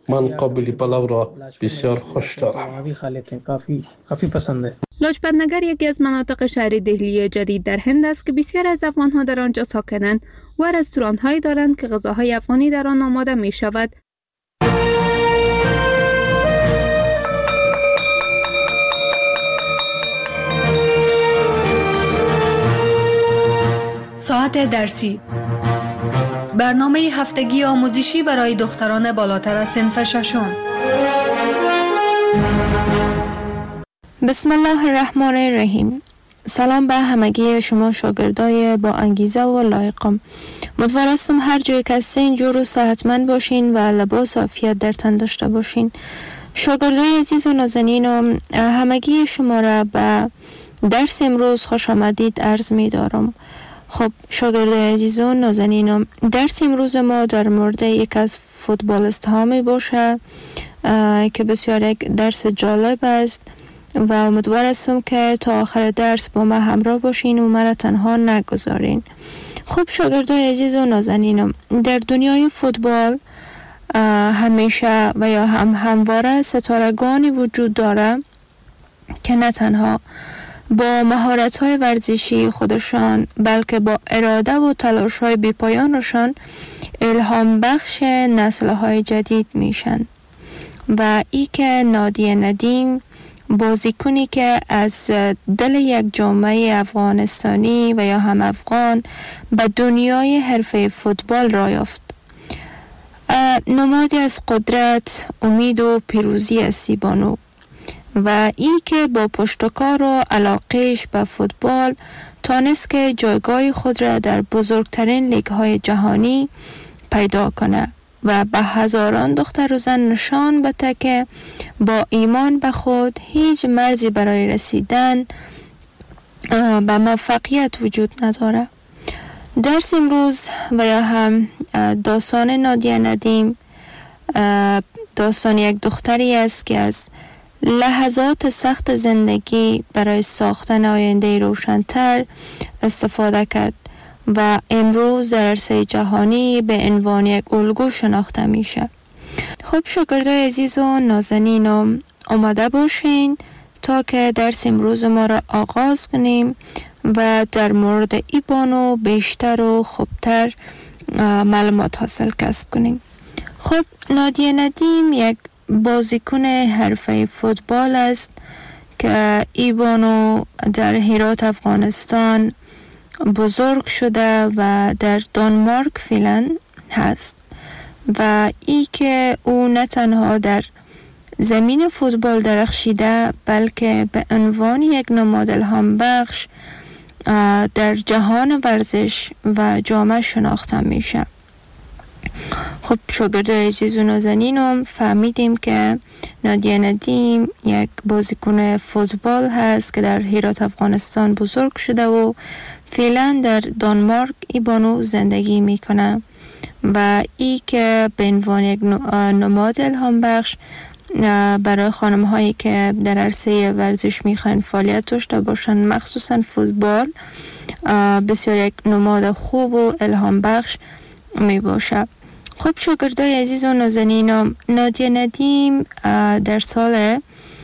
من قابلی پلو را بسیار خوش دارم. کافی پسنده. لاجپت نگر یکی از مناطق شهر دهلی جدید در هند است که بسیار از افغان‌ها در آنجا ساکنند و رستوران‌هایی دارند که غذاهای افغانی در آن آماده می‌شود. ساعت درسی، برنامه هفتگی آموزشی برای دختران بالاتر از صنف ششم. بسم الله الرحمن الرحیم. سلام به همگی شما شاگردای با انگیزه و لایقم. امیدوار هستم هر جایی که هستین جور و صحتمند باشین و لباس و عافیت در تن داشته باشین. شاگردای عزیز و نازنینم، همگی شما را به درس امروز خوش آمدید عرض می دارم. خب شاگردای عزیز و نازنینم، درس امروز ما در مورد یک از فوتبالیست ها می باشه که بسیار یک درس جالب است و امیدوار هستم که تا آخر درس با ما همراه باشین و مرا تنها نگذارین. خب شاگردای عزیز و نازنینم، در دنیای فوتبال همیشه و یا همواره ستارگانی وجود داره که نه تنها با مهارت‌های ورزشی خودشان بلکه با اراده و تلاش‌های بی‌پایانشان الهام بخش نسل‌های جدید میشن. و ای که نادیه ندیم بازیکنی که از دل یک جامعه افغانستانی و یا هم افغان به دنیای حرفه فوتبال را یافت. نمادی از قدرت، امید و پیروزی است بانو و ای که با پشتکار و علاقهش به فوتبال تانست که جایگاه خود را در بزرگترین لیگ‌های جهانی پیدا کنه و به هزاران دختر و زن نشان بده که با ایمان به خود هیچ مرزی برای رسیدن به موفقیت وجود نداره. درس امروز و یا هم داستان نادیه ندیم داستان یک دختری است که از لحظات سخت زندگی برای ساختن آینده روشن‌تر استفاده کرد و امروز در عرصه جهانی به عنوان یک الگو شناخته میشه. خب شاگردای عزیز و نازنینم، آماده باشین تا که درس امروز ما را آغاز کنیم و در مورد ای بانو بیشتر و خوبتر معلومات حاصل کسب کنیم. خب نادیه ندیم یک بازیکن حرفه فوتبال است که ای بانو در هرات افغانستان بزرگ شده و در دانمارک فعلا هست و ای که او نه تنها در زمین فوتبال درخشیده بلکه به عنوان یک نماد الهام بخش در جهان ورزش و جامعه شناخته میشه. خب شاگردای عزیز و نازنینم، فهمیدیم که نادیه ندیم یک بازیکن فوتبال هست که در هرات افغانستان بزرگ شده و فعلا در دانمارک ای بانو زندگی میکنه و ای که به عنوان یک نماد الهام بخش برای خانم هایی که در عرصه ورزش میخوان فعالیت داشته باشن، مخصوصا فوتبال، بسیار یک نماد خوب و الهام بخش می باشه. خب شاگردای عزیز و نازنینم، نادیه ندیم در سال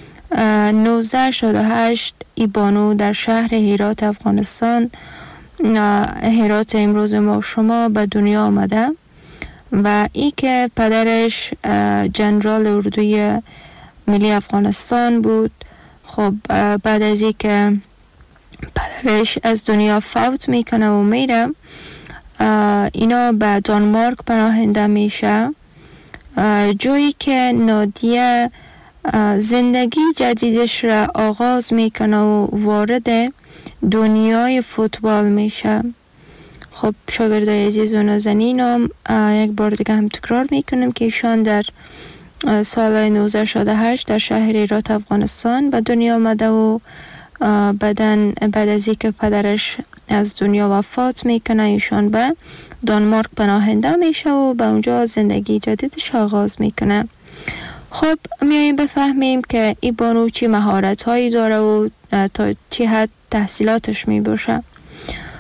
1968 ای بانو در شهر هرات افغانستان، هرات امروز ما شما، به دنیا آمده و ای که پدرش جنرال اردوی ملی افغانستان بود. خب بعد از ای که پدرش از دنیا فوت میکنه و میره، اینا به دانمارک پناهنده میشه، جایی که نادیه زندگی جدیدش را آغاز میکنه و وارد دنیای فوتبال میشه. خب شاگردای عزیز و نازنینم، یک بار دیگه هم تکرار میکنم که ایشان در سال 1968 در شهر هرات افغانستان به دنیا آمده و بعد از اینکه پدرش از دنیا وفات میکنه ایشان به دانمارک پناهنده میشه و به اونجا زندگی جدیدش آغاز میکنه. خب میاییم بفهمیم که ای بانو چی مهارت هایی داره و تا چی حد تحصیلاتش میباشه.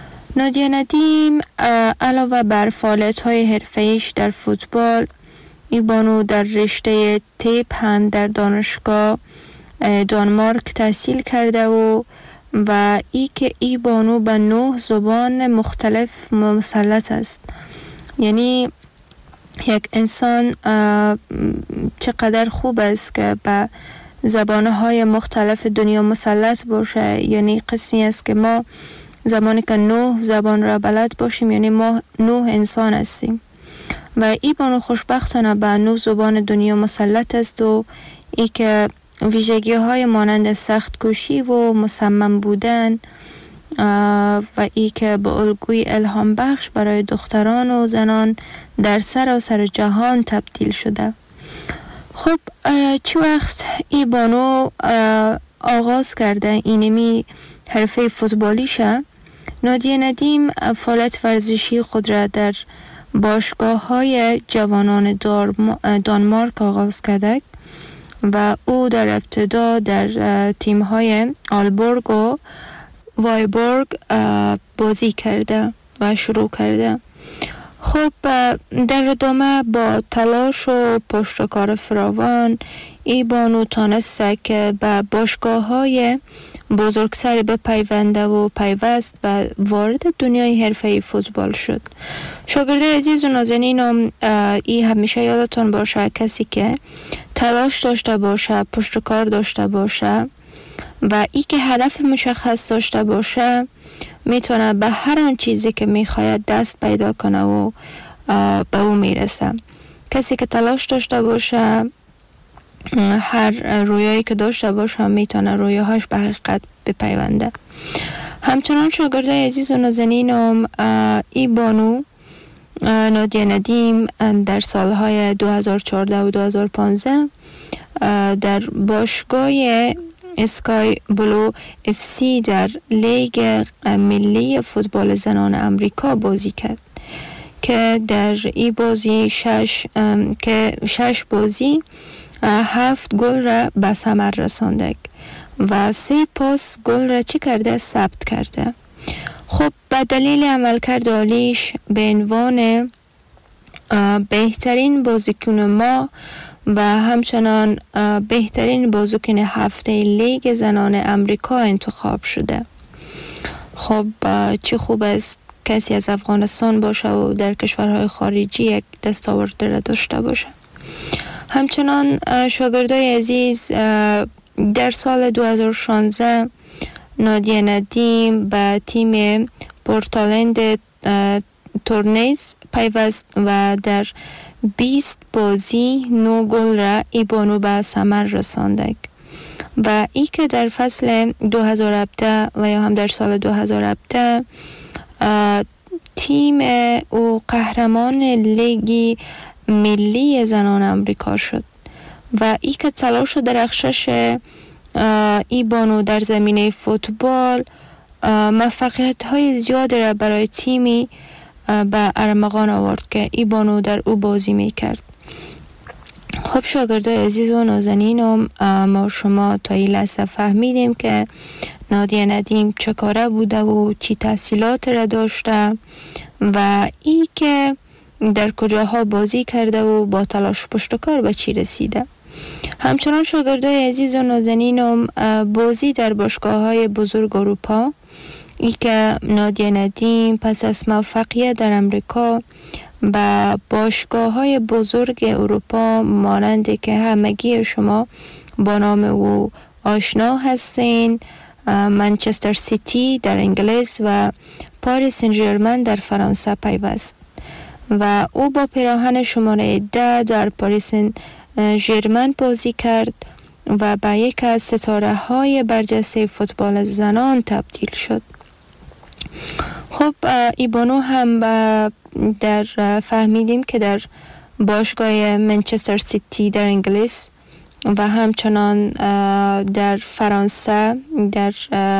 نادیه ندیم علاوه بر فعالیت های حرفه‌ایش در فوتبال، این بانو در رشته تیپ هند در دانشگاه دانمارک تحصیل کرده و ای که ای بانو به 9 زبان مختلف مسلط است. یعنی یک انسان چقدر خوب است که به زبانهای مختلف دنیا مسلط باشه. یعنی قسمی است که ما زمانی که 9 زبان را بلد باشیم یعنی ما 9 انسان هستیم و ای بانو خوشبختانه به 9 زبان دنیا مسلط است و ای که ویژگی های مانند سخت کوشی و مصمم بودن و ای که به الگوی الهام بخش برای دختران و زنان در سراسر جهان تبدیل شده. خب چه وقت ای بانو آغاز کرده اینمی حرفه فوتبالیشه، نادیه ندیم فعالیت ورزشی خود را در باشگاه های جوانان دانمارک آغاز کرده و او در ابتدا در تیم های آلبورگ و وایبورگ بازی کرده و شروع کرده. خب در ادامه با تلاش و پشتکار فراوان ای بانو تانسته که به باشگاه های بزرگتر بپیونده و پیوست و وارد دنیای حرفه فوتبال شد. شاگرد عزیز و نازنینم، ای همیشه یادتون باشه کسی که تلاش داشته باشه، پشتکار داشته باشه و ای که هدف مشخص داشته باشه میتونه به هر آن چیزی که میخواید دست پیدا کنه و به او میرسه. کسی که تلاش داشته باشه، هر رویایی که داشته باشه میتونه رویاهاش به حقیقت بپیونده. همچنان شاگردای عزیز و نازنینم، ای بانو نادیه ندیم در سالهای 2014 و 2015 در باشگاه اسکای بلو اف سی در لیگ ملی فوتبال زنان امریکا بازی کرد که در این بازی 6 بازی 7 گل را به ثمر رسانده و 3 پاس گل را چی کرده؟ ثبت کرده. خب به دلیل عملکرد عالیش به عنوان بهترین بازیکن ما و همچنان بهترین بازیکن هفته لیگ زنان امریکا انتخاب شده. خب چه خوب است کسی از افغانستان باشه و در کشورهای خارجی یک دستاورد را داشته باشه. همچنان شاگردای عزیز، در سال 2016 نادیه ندیم به تیم پورتلند تورنیز پیوست و در 20 بازی 9 گل را ای بانو به ثمر رسانده و ای که در فصل 2017 و یا هم در سال 2017 تیم او قهرمان لیگ ملی زنان امریکا شد و ای که تلاش و درخشش ای بانو در زمینه فوتبال موفقیت های زیاد را برای تیمی به ارمغان آورد که ای بانو در او بازی می کرد. خب شاگردای عزیز و نازنینم، ما شما تا این لحظه فهمیدیم که نادیه ندیم چه کاره بوده و چی تحصیلات را داشته و ای که در کجاها بازی کرده و با تلاش پشتکار به چی رسیده. همچنان شاگردای عزیز و نازنینم، بازی در باشگاه‌های بزرگ اروپا، ای که نادیه ندیم پس از موفقیت در امریکا با باشگاه‌های بزرگ اروپا مانند که همگی شما با نام او آشنا هستین، منچستر سیتی در انگلیس و پاریس سن ژرمن در فرانسه پیوست و او با پیراهن شماره 10 در پاریس سن ژرمن بازی کرد و به یک از ستاره های برجسته فوتبال زنان تبدیل شد. خب ای بانو هم در فهمیدیم که در باشگاه منچستر سیتی در انگلیس و همچنان در فرانسه در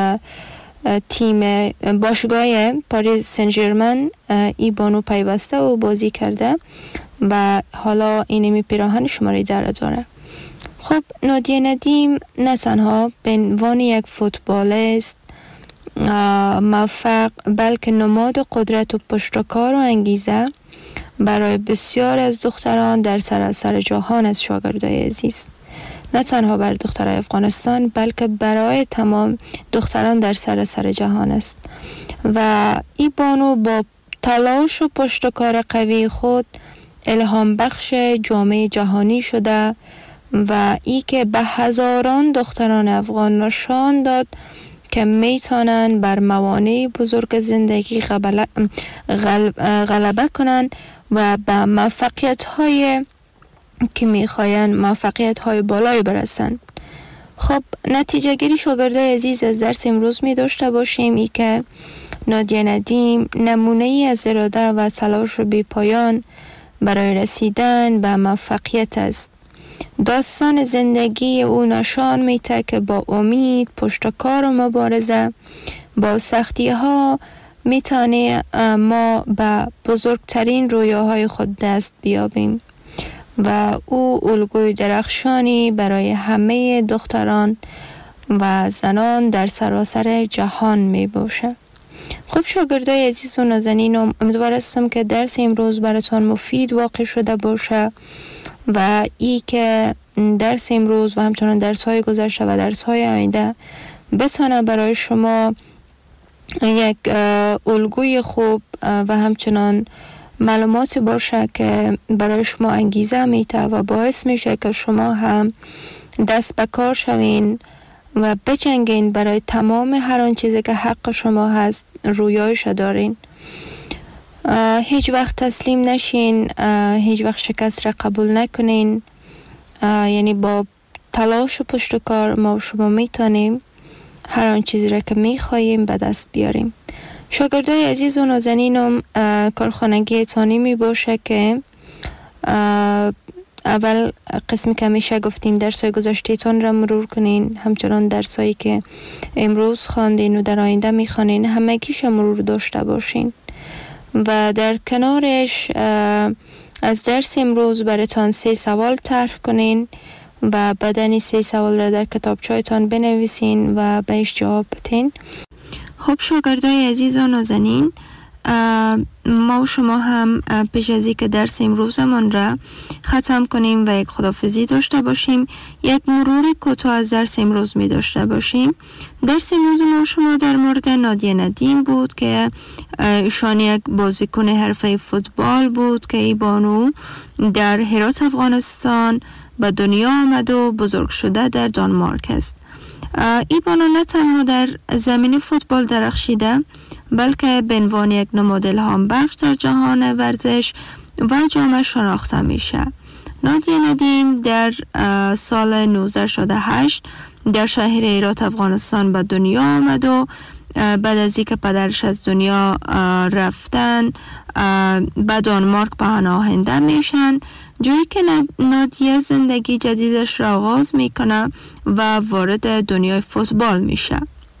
تیم باشگاه پاریس سن ژرمن ای بانو پیوسته و بازی کرده و حالا اینمی پیراهن شماره 10 داره. خب نادیه ندیم نه تنها به عنوان یک فوتبالیست موفق بلکه نماد قدرت و پشتکار و انگیزه برای بسیار از دختران در سراسر جهان است شاگردای عزیز. نه تنها برای دخترای افغانستان بلکه برای تمام دختران در سراسر جهان است. و این بانو با تلاش و پشتکار قوی خود الهام بخش جامعه جهانی شده و ای که به هزاران دختران افغان نشان داد که میتونن بر موانع بزرگ زندگی غلبه کنن و به موفقیت های که میخواین موفقیت های بالایی برسن. خب نتیجه گیری شاگردای عزیز از درس امروز می داشته باشیم ای که نادیه ندیم نمونه ای از اراده و تلاش بی پایان برای رسیدن به موفقیت است. داستان زندگی او نشان میده که با امید، پشتکار و مبارزه با سختی ها میتونه ما به بزرگترین رویاهای خود دست بیابیم و او الگوی درخشانی برای همه دختران و زنان در سراسر جهان می باشه. خب شاگردای عزیز و نازنین، امیدوار هستم که درس امروز براتون مفید واقع شده باشه و ای که درس امروز و همچنان درس های گذشته و درس های آینده بتونه برای شما یک الگوی خوب و همچنان معلوماتی باشه که برای شما انگیزه میده و باعث میشه که شما هم دست به کار شوین و بجنگین برای تمام هر آن چیزی که حق شما هست رویایش دارین. هیچ وقت تسلیم نشین، هیچ وقت شکست را قبول نکنین. یعنی با تلاش و پشت کار ما و شما میتونیم هر آن چیزی را که میخواییم به دست بیاریم. شاگردای عزیز و نازنینم، کارخانگی تانی می باشه که اول قسمی که همیشه گفتیم درسای گذشته تان را مرور کنین، همچنان درسایی که امروز خواندین و در آینده میخوانین همگیش مرور داشته باشین و در کنارش از درس امروز براتان 3 سوال طرح کنین و بعدن 3 سوال را در کتابچه‌تان بنویسین و بهش جواب بدین. خب شاگردای عزیز و نازنین، ما و شما هم پیش از اینکه درس امروزمان را ختم کنیم و یک خداحافظی داشته باشیم، یک مرور کوتاه از درس امروز می داشته باشیم. درس امروز ما و شما در مورد نادیه ندیم بود که ایشان یک بازیکن حرفه فوتبال بود که ای بانو در هرات افغانستان به دنیا آمد و بزرگ شده در دانمارک است. ای بانو نه تنها در زمین فوتبال درخشیده بلکه به عنوان یک نماد الهام بخش در جهان ورزش و جامعه شناخته میشه. نادیه ندیم در سال 1968 در شهر هرات افغانستان به دنیا آمد و بعد از اینکه پدرش از دنیا رفتن به دانمارک پناهنده میشن، جایی که نادیه زندگی جدیدش را آغاز میکنه و وارد دنیای فوتبال میشه.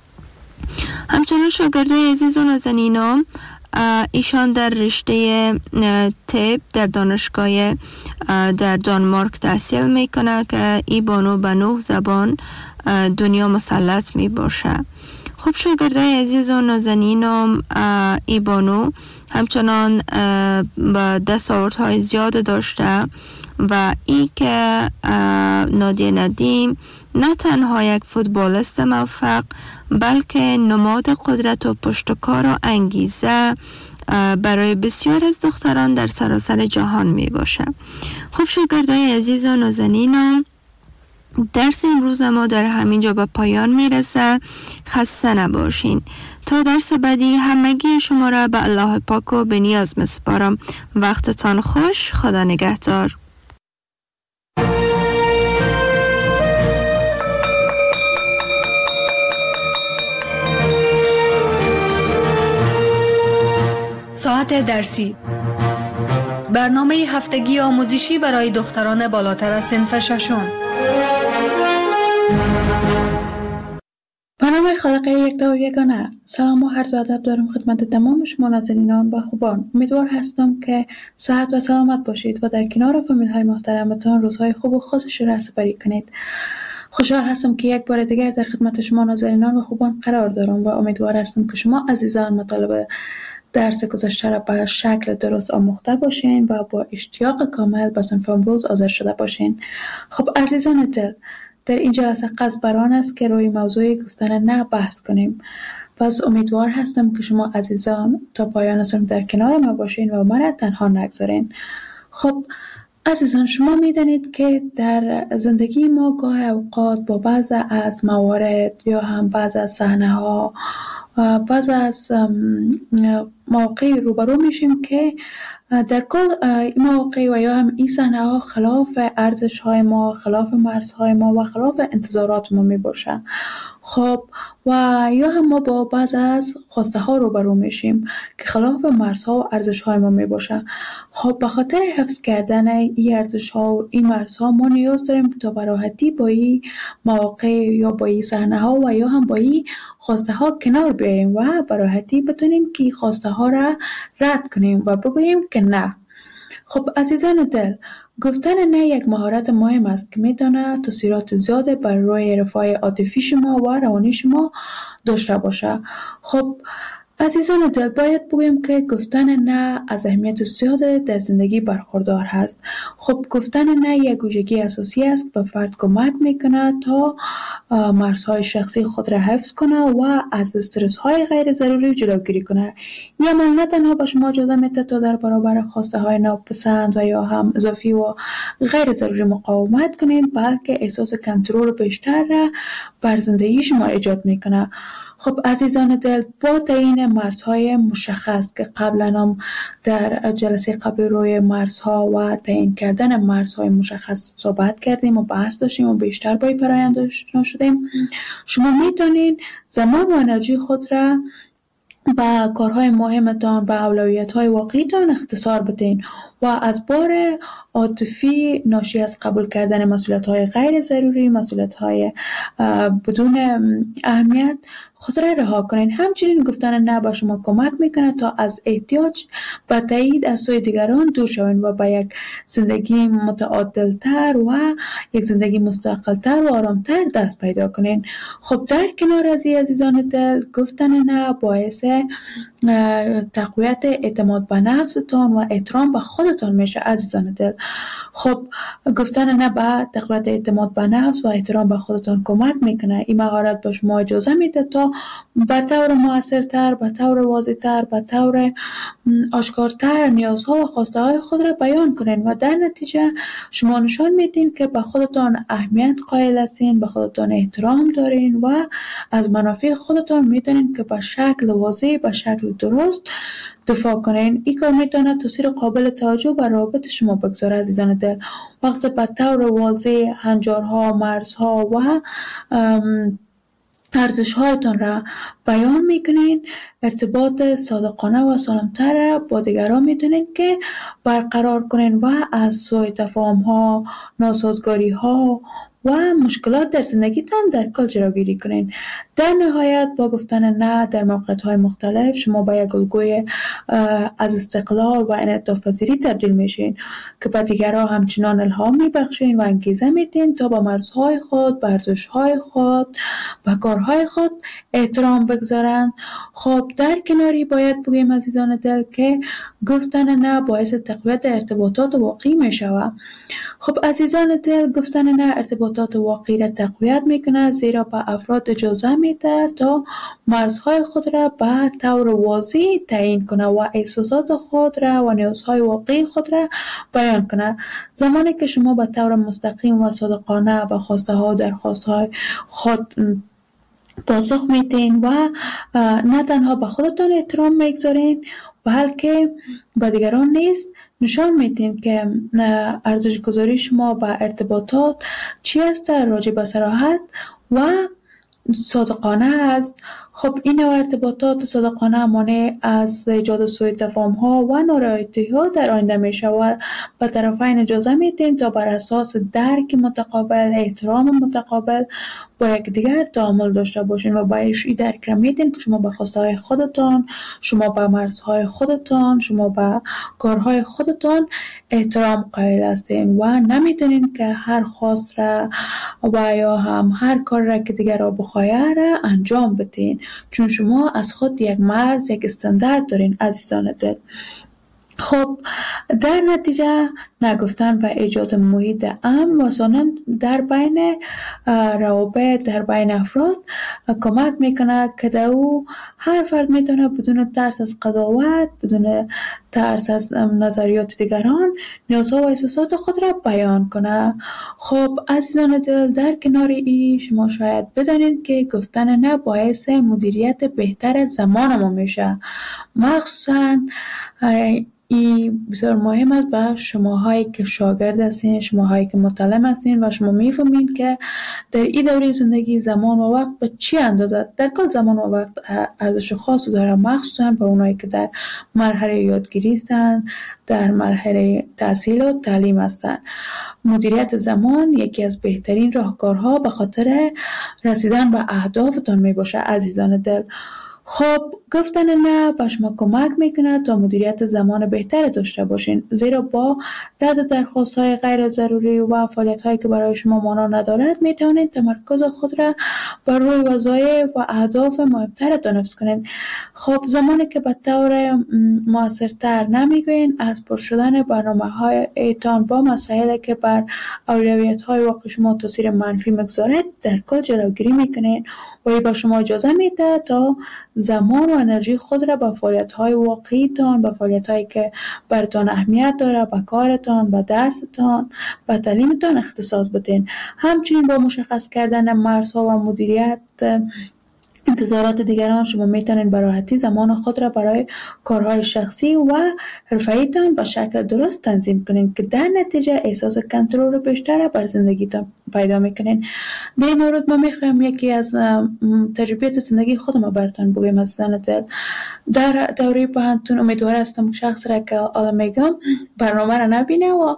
همچنان شاگردای عزیز و نازنینم، ایشان در رشته طب در دانشگاه در دانمارک تحصیل میکنه که ای بانو به 9 زبان دنیا مسلط می باشه. خب شاگردای عزیز و نازنینم، ای بانو همچنان با دستاوردهای زیاد داشته و ای که نادیه ندیم نه تنها یک فوتبالیست موفق بلکه نماد قدرت و پشتکار و انگیزه برای بسیار از دختران در سراسر جهان می باشه. خب شاگردای عزیز و نازنینم، درس امروز ما در همینجا به پایان میرسه. خسته نباشین. تا درس بعدی همگی شما را به الله پاک و به نیاز میسپارم. وقتتان خوش. خدا نگهدار. ساعت درسی، برنامه هفتگی آموزشی برای دختران بالاتر از صنف ششم. به نام خالق یکتا و یگانه. سلام و عرض ادب دارم خدمت تمام شما ناظرینان و خوبان. امیدوار هستم که صحت و سلامت باشید و در کنار فامیل های محترمتان روزهای خوب و خوشش را سپری کنید. خوشحال هستم که یک بار دیگر در خدمت شما ناظرینان و خوبان قرار دارم و امیدوار هستم که شما عزیزان مطالب درس گذشته را به شکل درست آموخته باشین و با اشتیاق کامل به صنف امروز حاضر شده باشین. خب عزیزان دل، در این جلسه قصد بر آن است که روی موضوع گفتن نه بحث کنیم. پس امیدوار هستم که شما عزیزان تا پایان صنف در کنار ما باشین و من تنها نگذارین. خب عزیزان، شما میدانید که در زندگی ما گاه اوقات با بعض از موارد یا هم بعض از صحنه ها بعض از مواقع روبرو میشیم که در کل این مواقع و یا هم این صحنه ها خلاف ارزش های ما، خلاف مرزهای ما و خلاف انتظارات ما می باشه. خب و یا هم ما با بعض از خواسته ها روبرو میشیم که خلاف مرزها و ارزش های ما می باشه. خب به خاطر حفظ کردن این ارزش ها و این مرزها ما نیاز داریم تا به راحتی با این مواقع یا با این صحنه ها و یا هم با این خواسته ها کنار بیاییم و به راحتی بتونیم که خواسته ها را رد کنیم و بگوییم که نه. خب عزیزان دل، گفتن نه یک مهارت مهم است که میتونه تاثیرات زیاده بر روی رفاه عاطفی شما و روانی شما داشته باشه. خب عزیزان دل، باید بگویم که گفتن نه از اهمیت زیاده در زندگی برخوردار هست. خب گفتن نه یک ویژگی اساسی است که به فرد کمک میکنه تا مرزهای شخصی خود را حفظ کنه و از استرس های غیر ضروری جلوگیری کنه. این عمل نه تنها به شما اجازه میده تا در برابر خواسته های ناپسند و یا هم اضافی و غیر ضروری مقاومت کنید، بلکه احساس کنترل بیشتر را بر زندگی شما ایجاد میکنه. خب عزیزان دل، با تعیین مرزهای مشخص که قبلا هم در جلسه قبلی روی مرزها و تعیین کردن مرزهای مشخص صحبت کردیم و بحث داشتیم و بیشتر با این فرآیند آشنا شدیم، شما میتونین زمان و انرژی خود را به کارهای مهمتان، به اولویت‌های واقعیتان اختصار بدین و از بار عاطفی ناشی از قبول کردن مسئولیت‌های غیر ضروری، مسئولیت‌های بدون اهمیت خود را رها کنین. همچنین گفتن نه به شما کمک میکنه تا از احتیاج به تایید از سوی دیگران دور شوین و به یک زندگی متعادل‌تر و یک زندگی مستقل‌تر و آرام‌تر دست پیدا کنین. خب در کنار از این عزیزان دل، گفتن نه باعث تقویت اعتماد به نفستان و احترام به خودتان میشه عزیزان دل. خب گفتن نه به تقویت اعتماد به نفس و احترام به خودتان کمک میکنه. این مهارت به شما اجازه میده تا به طور موثرتر، به طور واضح‌تر، به طور آشکارتر نیازها و خواسته های خود را بیان کنین و در نتیجه شما نشان میدین که به خودتان اهمیت قائل هستین، به خودتان احترام دارین و از منافع خودتان میدونین که به شکل واضح، به شکل درست دفاع کنین. این کار میتونه تاثیر قابل توجه بر روابط شما بگذاره عزیزان دل. وقتی به طور واضح هنجارها، مرزها و ارزش‌هایتان را بیان میکنین، ارتباط صادقانه و سالم‌تر با دیگران میتونین که برقرار کنین و از سوء تفاهم‌ها، ناسازگاری‌ها و مشکلات در زندگیتان در کل جلوگیری کنین. در نهایت با گفتن نه در موقعیت‌های مختلف شما به یک الگوی از استقلال و انعطاف پذیری تبدیل میشین که به دیگران همچنان الهام میبخشین و انگیزه میدین تا با مرزهای خود، به ارزش‌های خود، به کارهای خود احترام بگذارن. خب در کناری باید بگیم عزیزان دل که گفتن نه باعث تقویت ارتباطات واقعی میشود. خب عزیزان دل، گفتن نه ارتباطات واقعی را تقویت میکنه، زیرا به افراد اجازه میده تا مرزهای خود را به طور واضح تعیین کنه و احساسات خود را و نیازهای واقعی خود را بیان کنه. زمانی که شما به طور مستقیم و صادقانه به خواسته ها و درخواست های خود پاسخ میدین و نه تنها به خودتان احترام میگذارین بلکه به دیگران نیز نشان میدین که ارزش گذاری شما به ارتباطات چی است، راجع به صراحت و صادقانه است. خب این نوع ارتباطات صادقانه مانع از ایجاد سوء تفاهم ها و نارضایتی ها در آینده می شود. به طرفین اجازه میدین تا بر اساس درک متقابل، احترام متقابل با یکدیگر تعامل داشته باشین و باید این درک را میدین که شما به خواسته های خودتان، شما به مرزهای خودتان، شما به کارهای خودتان احترام قائل هستین و نمیتونین که هر خواست را و یا هم هر کار را که دیگر را بخواهد را انجام بدین. چون شما از خود یک مرز، یک استاندارد دارین عزیزان دل. خب در نتیجه نگفتن و ایجاد محیط امن و سالم در بین روابط، در بین افراد کمک میکنه که در او هر فرد میتونه بدون ترس از قضاوت، بدون ترس از نظریات دیگران نیازها و احساسات خود را بیان کنه. خب عزیزان دل، در کنار این شما شاید بدانید که گفتن نه باعث مدیریت بهتر زمان ما میشه. مخصوصا این بسیار مهم است به شماهایی که شاگرد هستین، شماهایی که متعلم هستین و شما میفهمین که در این دوره زندگی زمان و وقت به چی اندازه. در کل زمان و وقت ارزش خاصی داره، مخصوصا به اونایی که در مرحله یادگیری هستند، در مرحله تحصیل و تعلیم هستند. مدیریت زمان یکی از بهترین راهکارها به خاطر رسیدن به اهدافتان می باشه عزیزان دل. خب گفتن نه به شما کمک میکنه تا مدیریت زمان بهتر داشته باشین، زیرا با رد درخواست های غیر ضروری و فعالیت هایی که برای شما معنا ندارد میتونید تمرکز خود را بر روی وظایف و اهداف مهمترتان حفظ کنید. خب زمانی که به طور موثرتر نمیگوین از پر شدن برنامه های ایتان با مسائلی که بر اولویت های واقع شما تاثیر منفی میگذارد در کل جلوگیری میکنید و این به شما اجازه میده تا زمان و انرژی خود را به فعالیت‌های واقعیتان، به فعالیت‌هایی که براتان اهمیت داره، به کارتان، به درستان، به تعلیمتان اختصاص بدین. همچنین با مشخص کردن مرزها و مدیریت انتظارات دیگران شما میتونید به راحتی زمان خود را برای کارهای شخصی و حرفه‌ایتان به شکل درست تنظیم کنید که در نتیجه احساس کنترل بیشتر بر زندگیتان پیدا میکنین. در این مورد ما میخوایم یکی از تجربیات زندگی خودم براتون بگم عزیزان دل. در دوره پانتون امیدوار هستم شخص را که آدم میگم برنامه را نبینه و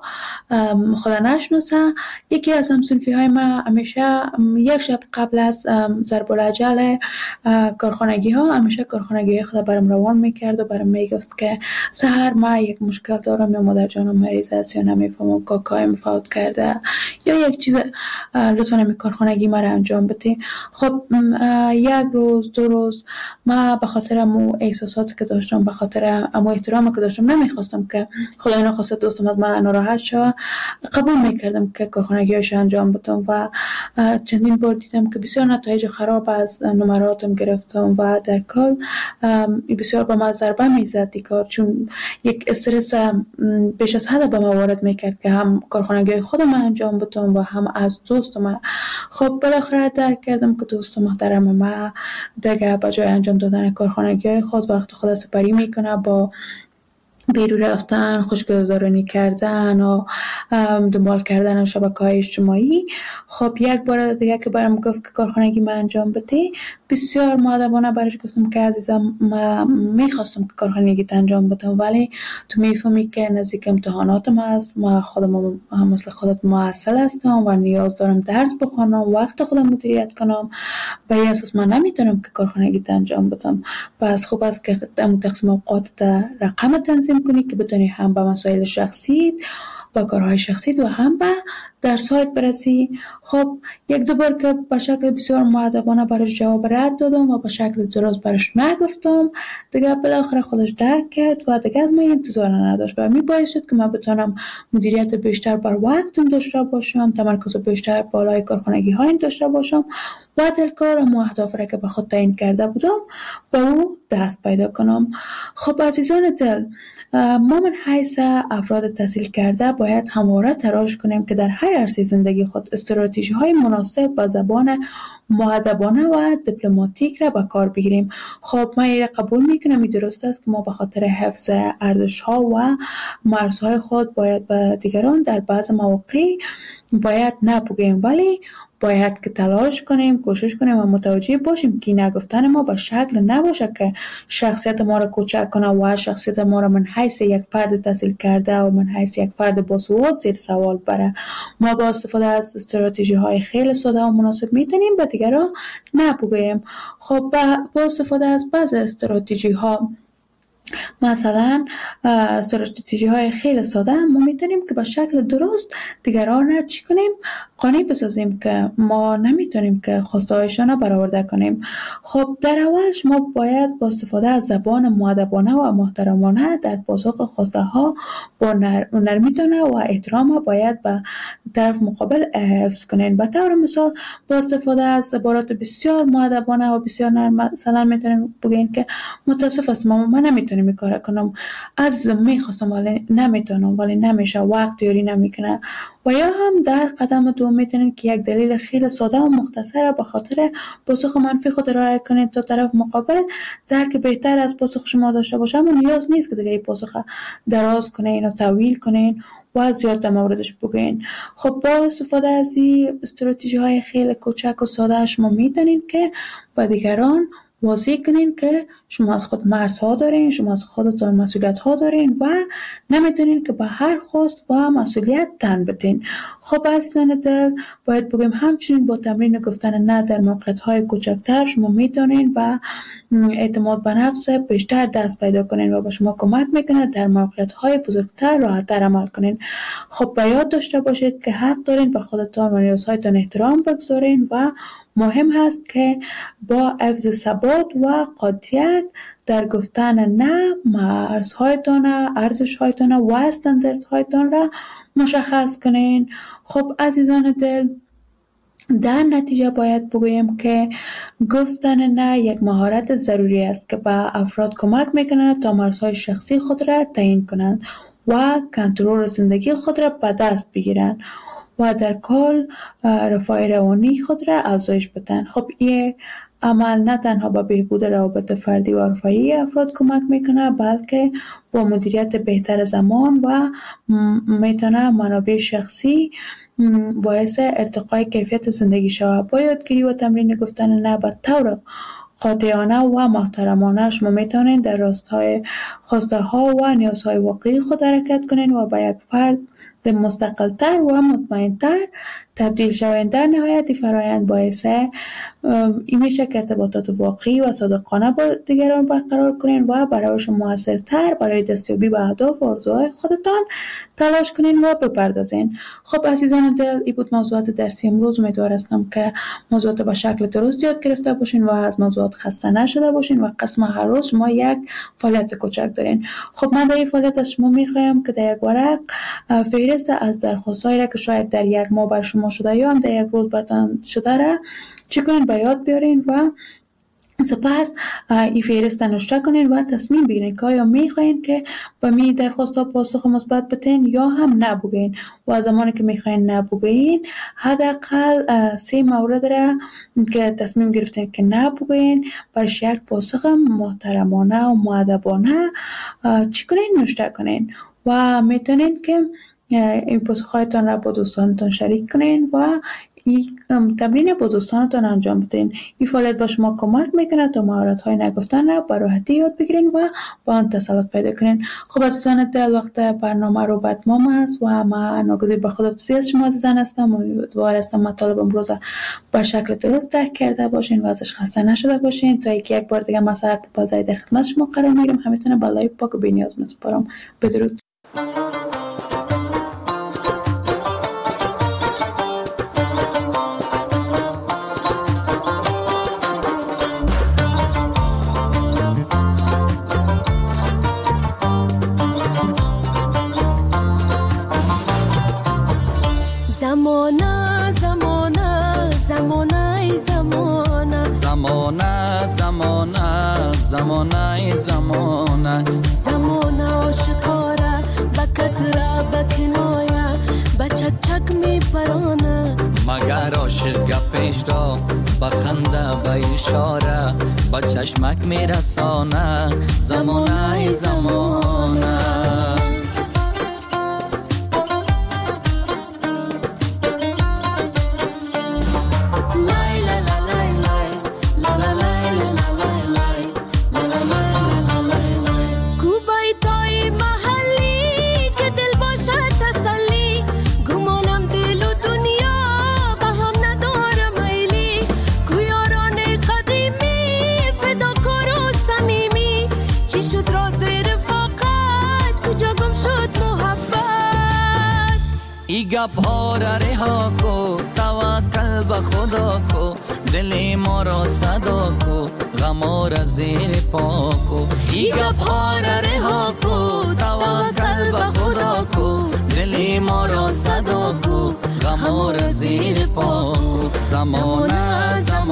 خدا نشناسه. یکی از همسنفی های ما همیشه یک شب قبل از ضرب الاجل کارخانگی ها همیشه کارخانگی خود برام روان میکرد و برام میگفت که سحر ما یک مشکل دارم، یا مادر جانم مریض است، یا نمیفهمم کاکایم فوت کرده، یا یک چیز لطفا همین کارخانگی ما را انجام بده. خب یک روز دو روز ما به خاطر امو احساساتی که داشتم، به خاطر امو احترامی که داشتم نمیخواستم که خدای نخواسته دوستم از من ناراحت شود، قبول میکردم که کارخانگی‌هاش انجام بدم و چندین بار دیدم که بسیار نتایج خراب از نمراتم گرفتم و در کل بسیار به من ضربه میزد این کار، چون یک استرس بیش از حد به من وارد میکرد که هم کارخانگی خودم انجام بدم و هم از دوستم. خب بالاخره درک کردم که دوست محترم ما دیگه به جای انجام دادن کارخانگی خود وقت خود سپری میکنه با بیرون رفتن، خوشگذرانی کردن و دنبال کردن شبکه‌های اجتماعی. خب یک بار دیگه که برام گفت که کارخانگی من انجام بده، بسیار مؤدبانه برش گفتم که عزیزم من میخواستم که کارخانگی انجام بدم، ولی تو میفهمی که نزدیک امتحاناتم هست، ما خودم مثل خودت معسل هستم و نیاز دارم درس بخونم، وقت خودم مدیریت کنم، به این اساس من نمیتونم که کارخانگی انجام بدم. پس خوب است که تقسیم اوقات رقم تنظیم کنی که بتونی هم به مسائل شخصی، با کارهای شخصی و هم به درس‌هایت برسی. خب یک دو بار که به شکل بسیار مؤدبانه برش جواب رد دادم و به شکل درست برش نگفتم، دیگه بالاخره خودش درک کرد و دیگه از من انتظار نداشت و می باعث شد که من بتونم مدیریت بیشتر بر وقتم داشته باشم، تمرکز بیشتر بالای کارخانگی های داشته باشم و در کار و اهداف را که به خود تعیین کرده بودم با او دست پیدا کنم. خب عزیزان دل، ما من حیث افراد تحصیل کرده باید همواره تلاش کنیم که در هر عرصه زندگی خود استراتژی های مناسب با زبان مؤدبانه و دیپلماتیک را به کار بگیریم. خب من این را قبول میکنم، این درست است که ما به خاطر حفظ ارزش ها و مرزهای خود باید به دیگران در بعض مواقع باید نبگیم، ولی باید که تلاش کنیم، کوشش کنیم و متوجه باشیم که نگفتن ما به شکل نباشه که شخصیت ما را کوچک کنه و شخصیت ما را من حیث یک فرد تحصیل کرده و من حیث یک فرد باسواد زیر سوال بره. ما با استفاده از استراتژی های خیلی ساده و مناسب میتونیم به دیگران نبگیم. خب با استفاده از بعض استراتژی ها، مثلا استراتژی های خیلی ساده، ما میتونیم که به شکل درست دیگران را چی کنیم؟ قانع بسازیم که ما نمیتونیم که خواسته هایشان را برآورده کنیم. خب در اول شما باید با استفاده از زبان مؤدبانه و محترمانه در پاسخ خواسته ها با نرمیتونه و احترام باید به طرف مقابل حفظ کنین. به طور مثال با استفاده از عبارات بسیار مؤدبانه و بسیار نرم مثلا میتونیم بگین که متاسف هستم من نمیتونم این کار کنم، از میخواستم ولی نمیتونم، ولی نمیشه، وقت یاری نمیکنه. و یا هم در قدم دوم میتونید که یک دلیل خیلی ساده و مختصر به خاطر پاسخ منفی خود ارائه کنید تا طرف مقابل درک بهتر از پاسخ شما داشته باشه. اما نیاز نیست که دیگه این پاسخ دراز کنین و طویل کنین و زیاد در موردش بگین. خب با استفاده از این استراتژی های خیلی کوچک و ساده شما میتونید که با دیگران واضح کنین که شما از خود مرزها دارین، شما از خودتان مسئولیت ها دارین و نمیتونین که به هر خواست و مسئولیت تن بدین. خب عزیزان دل باید بگیم همچنین با تمرین گفتن نه در موقعیت های کوچکتر شما میتونین و اعتماد به نفس بیشتر دست پیدا کنین و به شما کمک میکنه در موقعیت های بزرگتر راحت‌تر عمل کنین. خب به یاد داشته باشید که حق دارین به خودتان و نیازهایتان احترام بگذارین و مهم هست که با حفظ ثبات و قاطعیت در گفتن نه مرزهایتان، ارزشهایتان و استانداردهایتان را مشخص کنین. خب عزیزان دل در نتیجه باید بگویم که گفتن نه یک مهارت ضروری است که به افراد کمک میکنه تا مرزهای شخصی خود را تعیین کنند و کنترل زندگی خود را به دست بگیرند و در کل رفاه روانی خود را افزایش بدن. خب این عمل نه تنها به بهبود روابط فردی و عرفی افراد کمک میکنه بلکه با مدیریت بهتر زمان و میتونه منابع شخصی باعث ارتقای کیفیت زندگی شود. با یادگیری و تمرین گفتن نه به طور قاطعانه و محترمانه شما میتونید در راستای خواسته ها و نیازهای واقعی خود حرکت کنین و با یک فرد مستقل‌تر و مطمئن‌تر تبدیل شوند. در نهایت فرایند باعث این میشه که ارتباطات واقعی و صادقانه با دیگران برقرار کنین و برایش موثرتر برای دستیابی به اهداف و آرزوهای خودتان تلاش کنین و بپردازین. خب عزیزان دل این بود موضوعات درسی امروز. امیدوار هستم که موضوعات به شکل درست یاد گرفته باشین و از موضوعات خسته نشده باشین و قسم هر روز شما یک فعالیت کوچک دارین. خب من در این فعالیت از شما میخوایم که در یک ورق فهرست از درخواستایی را که شاید در یک ماه بر شما شده یا هم در یک روز برتان شده را چی کنین به یاد بیارین و سپس این فهرست نوشته کنین و تصمیم بگیرین که آیا میخواین که به می درخواست ها پاسخ مثبت بدین یا هم نبگین و زمانی که میخواین نبگین حداقل 3 مورد را که تصمیم گرفتین که نبگین برش یک پاسخ محترمانه و مؤدبانه چی کنین نوشته کنین و میتونین که این پاسخ‌هایتان را با دوستانتان شریک کنین و این تمرین با دوستانتان انجام بدین. این فعالیت به شما کمک میکنه تا مهارت‌های نگفتن را به راحتی یاد بگیرین و با آن تسلط پیدا کنین. خب عزیزان دل وقت برنامه رو به اتمام است و من ناگزیر به خداحافظی از شما عزیزان هستم. امیدوار هستم مطالب امروز به شکل درست درک کرده باشین و ازش خسته نشده باشین. تا یک بار دیگه مساعد بازای در خدمت شما قرار میگیرم. همیتونه بالای پاک و بی‌نیاز میسپارم. بدرود. زمانه زمانه زمانه زمانه زمانه زمانه زمانه زمانه زمانه عاشقاره بکتره بکنایه بچک چک می پرانه مگر عاشق گپش را بخنده به اشاره با چشمک می رسانه زمانه زمانه شد راز رفاقت ای گپ ها را رها کو توکل به خدا کو دل ما را صدا کو غم را زیر پا کو ای گپ ها را رها کو توکل به خدا کو دل ما را صدا کو غم را زیر پا کو زمانه